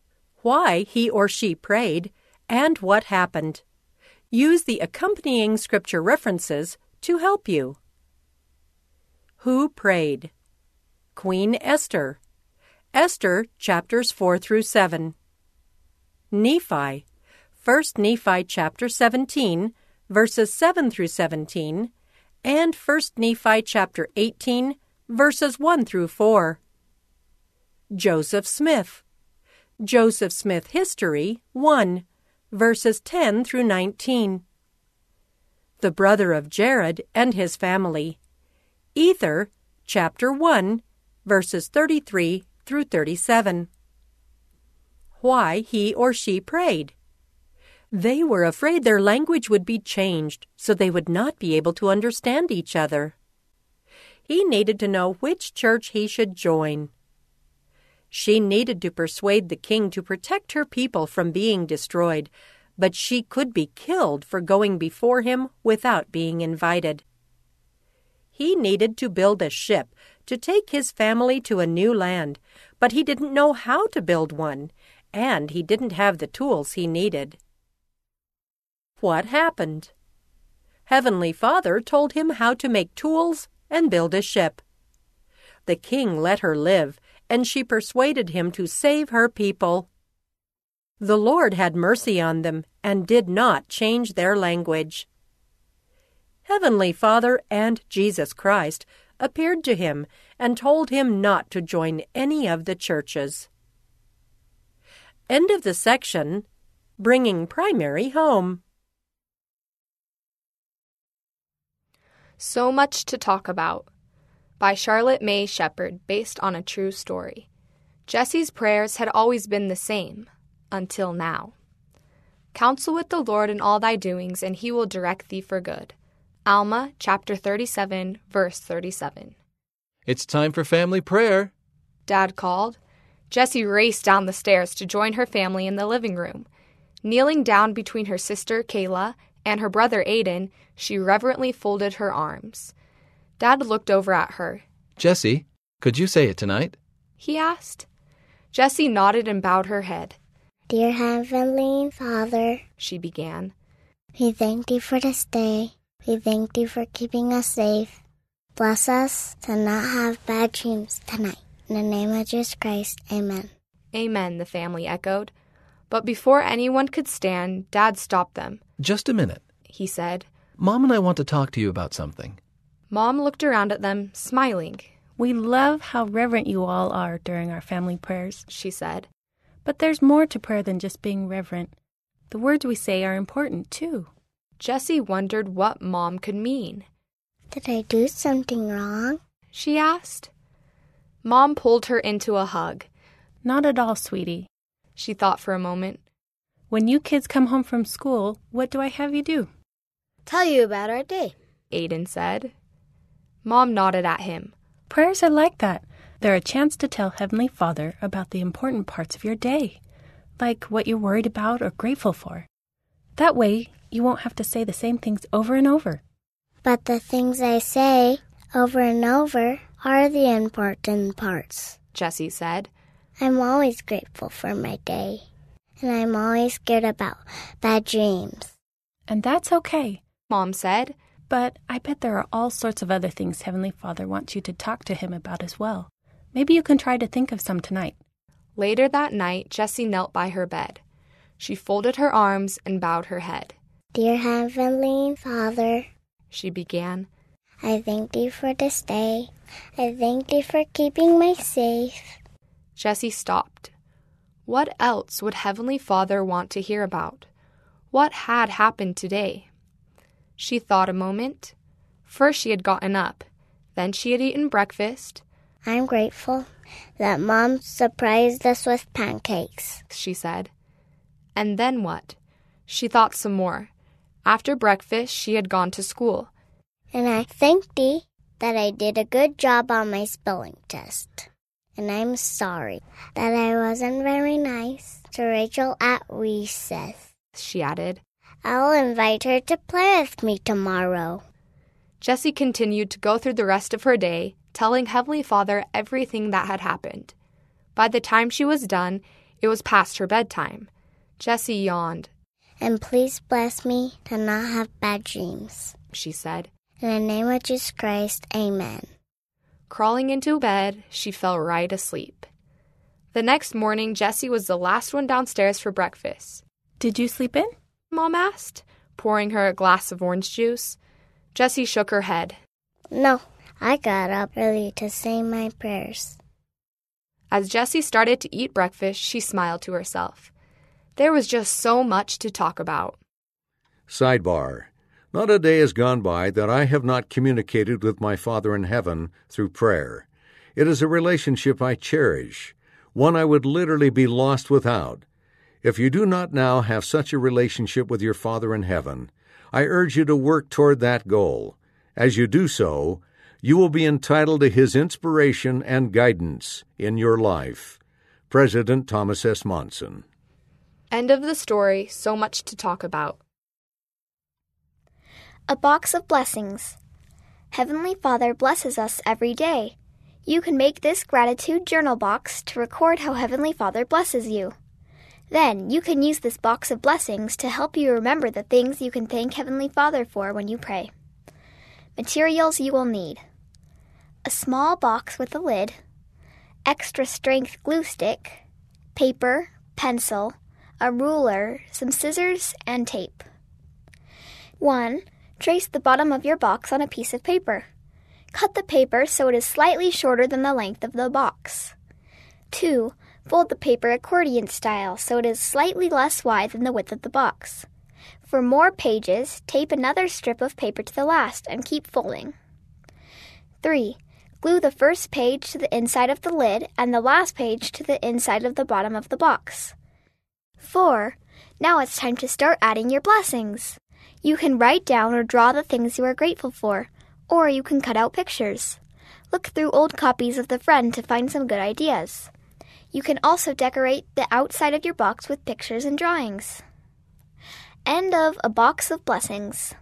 why he or she prayed, and what happened. Use the accompanying scripture references to help you. Who prayed? Queen Esther. Esther, chapters four through seven. Nephi. First Nephi chapter seventeen, verses seven through seventeen, and First Nephi chapter eighteen, verses one through four. Joseph Smith. Joseph Smith History one, verses ten through nineteen. The brother of Jared and his family. Ether, chapter one, verses thirty-three through thirty-seven. Why he or she prayed. They were afraid their language would be changed, so they would not be able to understand each other. He needed to know which church he should join. She needed to persuade the king to protect her people from being destroyed, but she could be killed for going before him without being invited. He needed to build a ship to take his family to a new land, but he didn't know how to build one, and he didn't have the tools he needed. What happened? Heavenly Father told him how to make tools and build a ship. The king let her live, and she persuaded him to save her people. The Lord had mercy on them and did not change their language. Heavenly Father and Jesus Christ appeared to him and told him not to join any of the churches. End of the section. Bringing Primary Home. So Much to Talk About by Charlotte May Shepherd, based on a true story. Jesse's prayers had always been the same, until now. Counsel with the Lord in all thy doings, and he will direct thee for good. Alma, chapter thirty-seven, verse thirty-seven. It's time for family prayer, Dad called. Jessie raced down the stairs to join her family in the living room. Kneeling down between her sister, Kayla, and her brother, Aiden, she reverently folded her arms. Dad looked over at her. Jessie, could you say it tonight? He asked. Jessie nodded and bowed her head. Dear Heavenly Father, she began, we thank thee for this day. We thank thee for keeping us safe. Bless us to not have bad dreams tonight. In the name of Jesus Christ, amen. Amen, the family echoed. But before anyone could stand, Dad stopped them. Just a minute, he said. Mom and I want to talk to you about something. Mom looked around at them, smiling. We love how reverent you all are during our family prayers, she said. But there's more to prayer than just being reverent. The words we say are important, too. Jessie wondered what Mom could mean. Did I do something wrong? She asked. Mom pulled her into a hug. Not at all, sweetie. She thought for a moment. When you kids come home from school, what do I have you do? Tell you about our day, Aiden said. Mom nodded at him. Prayers are like that. They're a chance to tell Heavenly Father about the important parts of your day, like what you're worried about or grateful for. That way, you won't have to say the same things over and over. But the things I say over and over are the important parts, Jessie said. I'm always grateful for my day, and I'm always scared about bad dreams. And that's okay, Mom said. But I bet there are all sorts of other things Heavenly Father wants you to talk to him about as well. Maybe you can try to think of some tonight. Later that night, Jessie knelt by her bed. She folded her arms and bowed her head. Dear Heavenly Father, she began, I thank thee for this day. I thank thee for keeping me safe. Jessie stopped. What else would Heavenly Father want to hear about? What had happened today? She thought a moment. First she had gotten up. Then she had eaten breakfast. I'm grateful that Mom surprised us with pancakes, she said. And then what? She thought some more. After breakfast, she had gone to school. And I thank thee that I did a good job on my spelling test. And I'm sorry that I wasn't very nice to Rachel at recess, she added. I'll invite her to play with me tomorrow. Jessie continued to go through the rest of her day, telling Heavenly Father everything that had happened. By the time she was done, It was past her bedtime. Jessie yawned. And please bless me to not have bad dreams, she said. In the name of Jesus Christ, amen. Crawling into bed, she fell right asleep. The next morning, Jessie was the last one downstairs for breakfast. Did you sleep in? Mom asked, pouring her a glass of orange juice. Jessie shook her head. No, I got up early to say my prayers. As Jessie started to eat breakfast, she smiled to herself. There was just so much to talk about. Sidebar. Not a day has gone by that I have not communicated with my Father in heaven through prayer. It is a relationship I cherish, one I would literally be lost without. If you do not now have such a relationship with your Father in heaven, I urge you to work toward that goal. As you do so, you will be entitled to His inspiration and guidance in your life. President Thomas S. Monson. End of the story. So much to talk about. A box of blessings. Heavenly Father blesses us every day. You can make this gratitude journal box to record how Heavenly Father blesses you. Then you can use this box of blessings to help you remember the things you can thank Heavenly Father for when you pray. Materials you will need: a small box with a lid, extra strength glue stick, paper, pencil, a ruler, some scissors, and tape. one. Trace the bottom of your box on a piece of paper. Cut the paper so it is slightly shorter than the length of the box. two. Fold the paper accordion style so it is slightly less wide than the width of the box. For more pages, tape another strip of paper to the last and keep folding. three. Glue the first page to the inside of the lid and the last page to the inside of the bottom of the box. four. Now it's time to start adding your blessings. You can write down or draw the things you are grateful for, or you can cut out pictures. Look through old copies of The Friend to find some good ideas. You can also decorate the outside of your box with pictures and drawings. End of A Box of Blessings.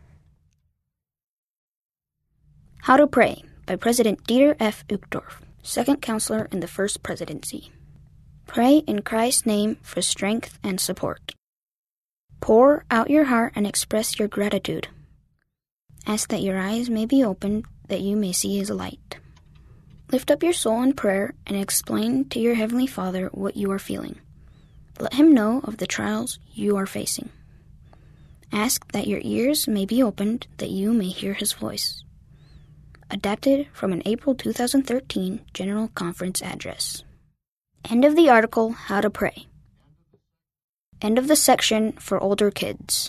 How to Pray by President Dieter F. Uchtdorf, second counselor in the First Presidency. Pray in Christ's name for strength and support. Pour out your heart and express your gratitude. Ask that your eyes may be opened, that you may see His light. Lift up your soul in prayer and explain to your Heavenly Father what you are feeling. Let Him know of the trials you are facing. Ask that your ears may be opened, that you may hear His voice. Adapted from an April two thousand thirteen General Conference address. End of the article, How to Pray. End of the section for older kids.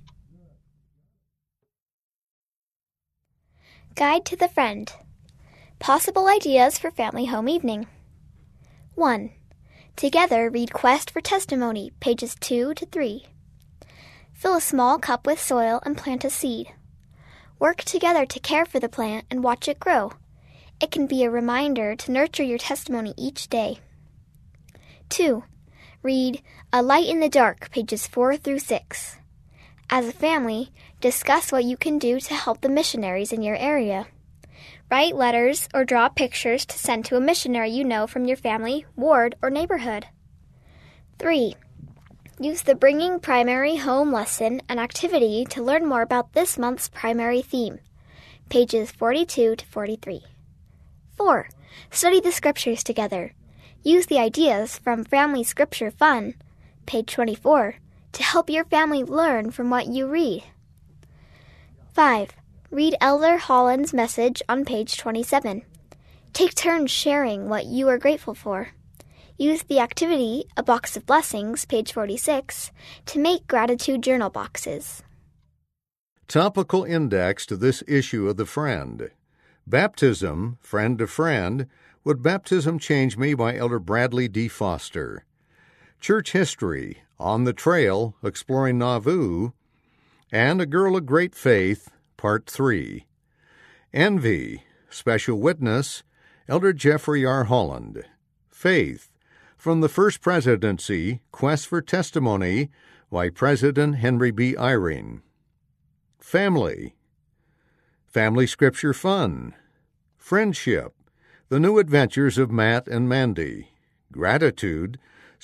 Guide to the Friend. Possible ideas for family home evening. one. Together read Quest for Testimony, pages two to three. Fill a small cup with soil and plant a seed. Work together to care for the plant and watch it grow. It can be a reminder to nurture your testimony each day. two. Read A Light in the Dark, pages four through six. As a family, discuss what you can do to help the missionaries in your area. Write letters or draw pictures to send to a missionary you know from your family, ward, or neighborhood. three. Use the Bringing Primary Home lesson and activity to learn more about this month's primary theme, pages forty-two to forty-three. four. Study the scriptures together. Use the ideas from Family Scripture Fun, page twenty-four, to help your family learn from what you read. five. Read Elder Holland's message on page twenty-seven. Take turns sharing what you are grateful for. Use the activity, A Box of Blessings, page forty-six, to make gratitude journal boxes. Topical index to this issue of The Friend. Baptism, Friend to Friend, Would Baptism Change Me by Elder Bradley D. Foster. Church History, On the Trail, Exploring Nauvoo, and A Girl of Great Faith, Part three. Envy, Special Witness, Elder Jeffrey R. Holland. Faith, From the First Presidency, Quest for Testimony, by President Henry B. Eyring. Family, Family Scripture Fun. Friendship, The New Adventures of Matt and Mandy. Gratitude,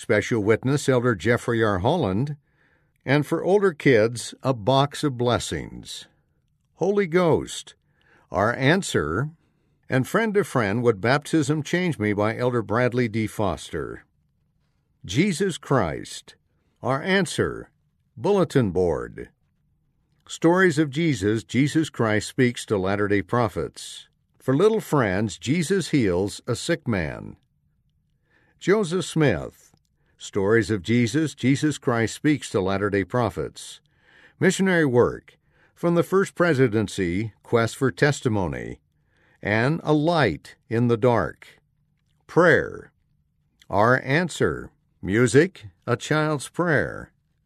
special witness Elder Jeffrey R. Holland, and for older kids, a box of blessings. Holy Ghost, Our Answer, and Friend to Friend, Would Baptism Change Me by Elder Bradley D. Foster. Jesus Christ, Our Answer, Bulletin Board. Stories of Jesus, Jesus Christ Speaks to Latter-day Prophets. For little friends, Jesus Heals a Sick Man. Joseph Smith, Stories of Jesus, Jesus Christ Speaks to Latter-day Prophets. Missionary Work, From the First Presidency, Quest for Testimony, and A Light in the Dark. Prayer, Our Answer, Music, A Child's Prayer.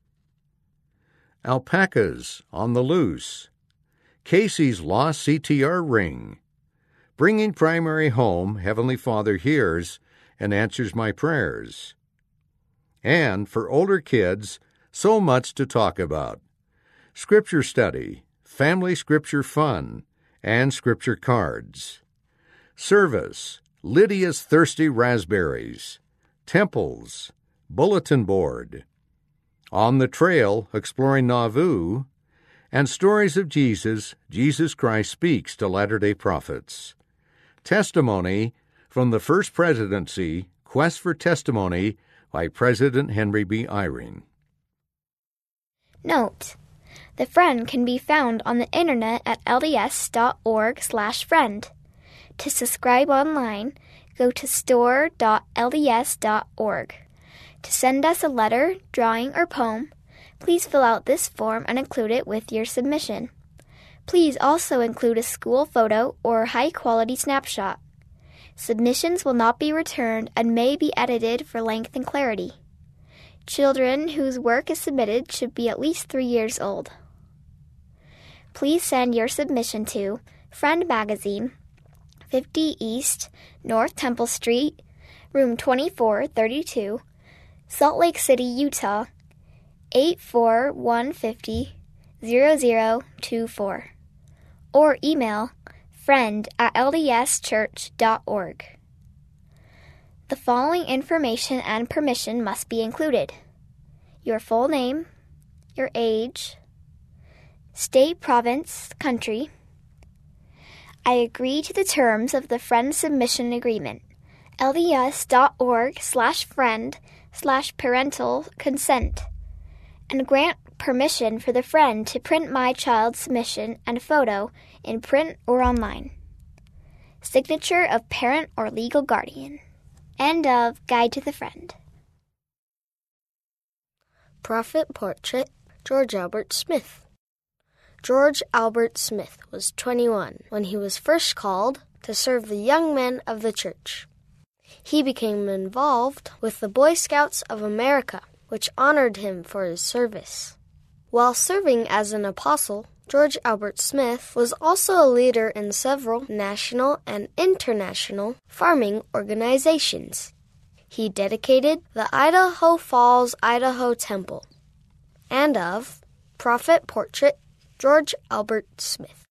Alpacas on the Loose, Casey's Lost C T R Ring, Bringing Primary Home, Heavenly Father Hears and Answers My Prayers. And for older kids, So Much to Talk About, Scripture Study, Family Scripture Fun, and Scripture Cards. Service, Lydia's Thirsty Raspberries, Temples, Bulletin Board. On the Trail, Exploring Nauvoo, and Stories of Jesus, Jesus Christ Speaks to Latter-day Prophets. Testimony, From the First Presidency, Quest for Testimony by President Henry B. Eyring. Note: The Friend can be found on the internet at L D S dot org slash friend. To subscribe online, go to store dot L D S dot org. To send us a letter, drawing, or poem, please fill out this form and include it with your submission. Please also include a school photo or high-quality snapshot. Submissions will not be returned and may be edited for length and clarity. Children whose work is submitted should be at least three years old. Please send your submission to Friend Magazine, fifty East North Temple Street, room twenty-four thirty-two, Salt Lake City, Utah, eight four one five zero, zero zero two four, or email friend at L D S church dot org. The following information and permission must be included: your full name, your age, state, province, country. I agree to the terms of the Friend Submission Agreement, L D S dot org slash friend slash parental consent, and grant permission for the Friend to print my child's submission and photo in print or online. Signature of parent or legal guardian. End of Guide to the Friend. Prophet Portrait, George Albert Smith. George Albert Smith was twenty-one when he was first called to serve the young men of the church. He became involved with the Boy Scouts of America, which honored him for his service. While serving as an apostle, George Albert Smith was also a leader in several national and international farming organizations. He dedicated the Idaho Falls, Idaho Temple. And of Prophet Portrait, George Albert Smith.